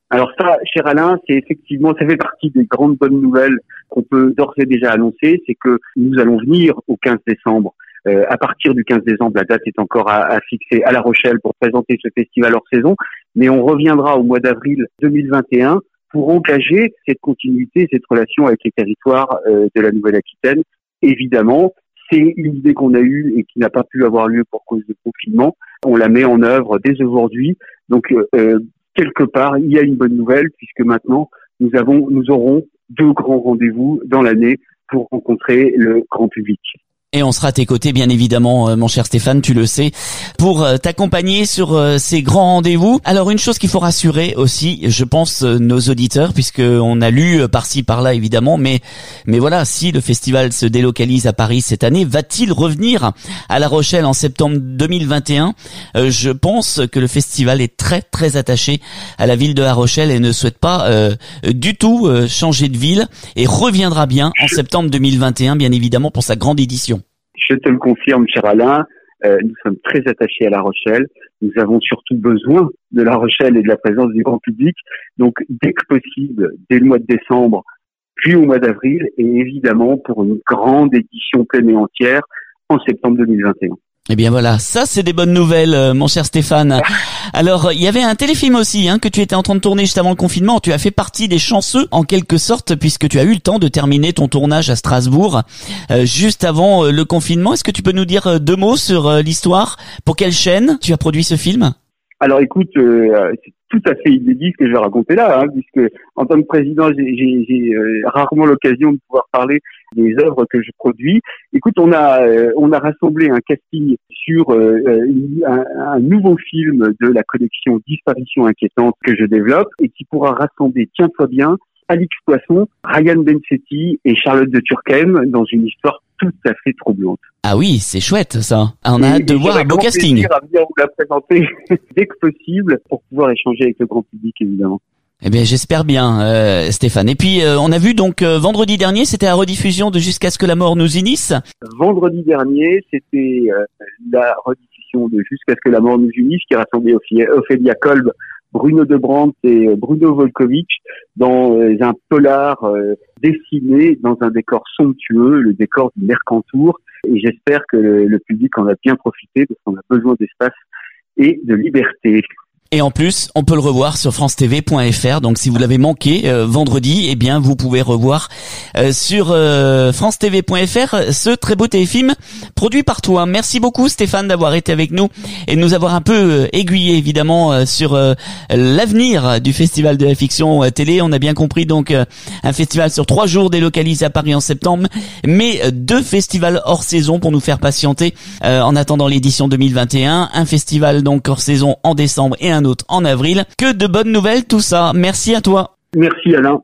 Alors ça, cher Alain, c'est effectivement, ça fait partie des grandes bonnes nouvelles qu'on peut d'ores et déjà annoncer, c'est que nous allons venir au quinze décembre. Euh, à partir du quinze décembre, la date est encore à, à fixer à La Rochelle pour présenter ce festival hors saison, mais on reviendra au mois d'avril deux mille vingt et un pour engager cette continuité, cette relation avec les territoires euh, de la Nouvelle-Aquitaine. Évidemment, c'est une idée qu'on a eue et qui n'a pas pu avoir lieu pour cause de confinement. On la met en œuvre dès aujourd'hui. Donc, euh, quelque part, il y a une bonne nouvelle puisque maintenant, nous avons, nous aurons deux grands rendez-vous dans l'année pour rencontrer le grand public. Et on sera à tes côtés, bien évidemment, euh, mon cher Stéphane, tu le sais, pour euh, t'accompagner sur euh, ces grands rendez-vous. Alors, une chose qu'il faut rassurer aussi, je pense, euh, nos auditeurs, puisque on a lu euh, par-ci, par-là, évidemment, mais mais voilà, si le festival se délocalise à Paris cette année, va-t-il revenir à La Rochelle en septembre deux mille vingt et un ? euh, Je pense que le festival est très, très attaché à la ville de La Rochelle et ne souhaite pas euh, du tout euh, changer de ville et reviendra bien en septembre deux mille vingt et un, bien évidemment, pour sa grande édition. Je te le confirme, cher Alain, euh, nous sommes très attachés à La Rochelle. Nous avons surtout besoin de La Rochelle et de la présence du grand public. Donc, dès que possible, dès le mois de décembre, puis au mois d'avril, et évidemment pour une grande édition pleine et entière en septembre deux mille vingt et un. Eh bien voilà, ça c'est des bonnes nouvelles, euh, mon cher Stéphane. Alors, il y avait un téléfilm aussi hein, que tu étais en train de tourner juste avant le confinement. Tu as fait partie des chanceux, en quelque sorte, puisque tu as eu le temps de terminer ton tournage à Strasbourg euh, juste avant euh, le confinement. Est-ce que tu peux nous dire euh, deux mots sur euh, l'histoire ? Pour quelle chaîne tu as produit ce film ? Alors écoute, euh, c'est tout à fait inédit ce que je vais raconter là, hein, puisque en tant que président, j'ai, j'ai, j'ai euh, rarement l'occasion de pouvoir parler des œuvres que je produis. Écoute, on a euh, on a rassemblé un casting sur euh, un, un nouveau film de la collection Disparition inquiétante que je développe et qui pourra rassembler, tiens-toi bien, Alix Poisson, Ryan Bensetti et Charlotte de Turckheim dans une histoire tout à fait troublante. Ah oui, c'est chouette ça. On a hâte de voir un beau casting. Je vais venir vous la présenter dès que possible pour pouvoir échanger avec le grand public évidemment. Eh bien, j'espère bien, euh, Stéphane. Et puis, euh, on a vu donc euh, vendredi dernier, c'était la rediffusion de Jusqu'à ce que la mort nous unisse. Vendredi dernier, c'était euh, la rediffusion de Jusqu'à ce que la mort nous unisse, qui rassemblait Ophélia Kolb, Bruno de Brandt et Bruno Volkovitch dans euh, un polar euh, dessiné dans un décor somptueux, le décor du Mercantour. Et j'espère que le, le public en a bien profité parce qu'on a besoin d'espace et de liberté. Et en plus, on peut le revoir sur france t v point f r. Donc, si vous l'avez manqué euh, vendredi, eh bien, vous pouvez revoir euh, sur euh, france t v point f r ce très beau téléfilm produit par toi. Merci beaucoup, Stéphane, d'avoir été avec nous et de nous avoir un peu euh, aiguillé, évidemment, euh, sur euh, l'avenir du Festival de la Fiction euh, Télé. On a bien compris, donc, euh, un festival sur trois jours délocalisé à Paris en septembre, mais euh, deux festivals hors saison pour nous faire patienter euh, en attendant l'édition deux mille vingt et un. Un festival, donc, hors saison en décembre et un un autre en avril. Que de bonnes nouvelles tout ça. Merci à toi. Merci Alain.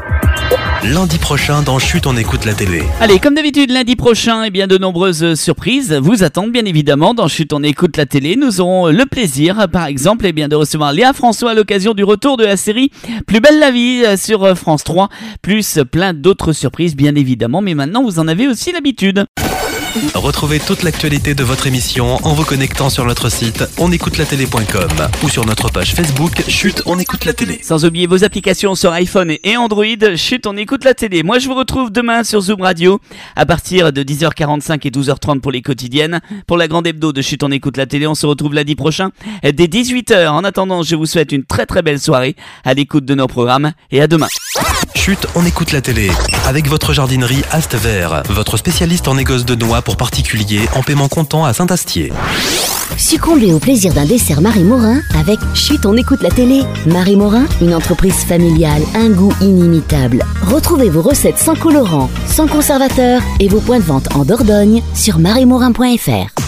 Lundi prochain dans Chut, on écoute la télé. Allez, comme d'habitude, lundi prochain, eh bien, de nombreuses surprises vous attendent, bien évidemment. Dans Chut, on écoute la télé. Nous aurons le plaisir, par exemple, eh bien, de recevoir Léa François à l'occasion du retour de la série Plus belle la vie sur France trois, plus plein d'autres surprises, bien évidemment. Mais maintenant, vous en avez aussi l'habitude. Retrouvez toute l'actualité de votre émission en vous connectant sur notre site on écoute la télé point com ou sur notre page Facebook Chut, on écoute la télé. Sans oublier vos applications sur iPhone et Android. Chut, on écoute la télé. Moi, je vous retrouve demain sur Zoom Radio à partir de dix heures quarante-cinq et douze heures trente pour les quotidiennes. Pour la grande hebdo de Chut, on écoute la télé, on se retrouve lundi prochain dès dix-huit heures. En attendant, je vous souhaite une très très belle soirée à l'écoute de nos programmes et à demain. Chut, on écoute la télé avec votre jardinerie Ast Vert, votre spécialiste en négoce de noix pour particuliers en paiement comptant à Saint-Astier. Succombez au plaisir d'un dessert Marie Morin avec Chut, on écoute la télé. Marie Morin, une entreprise familiale, un goût inimitable. Retrouvez vos recettes sans colorant, sans conservateur et vos points de vente en Dordogne sur marie morin point f r.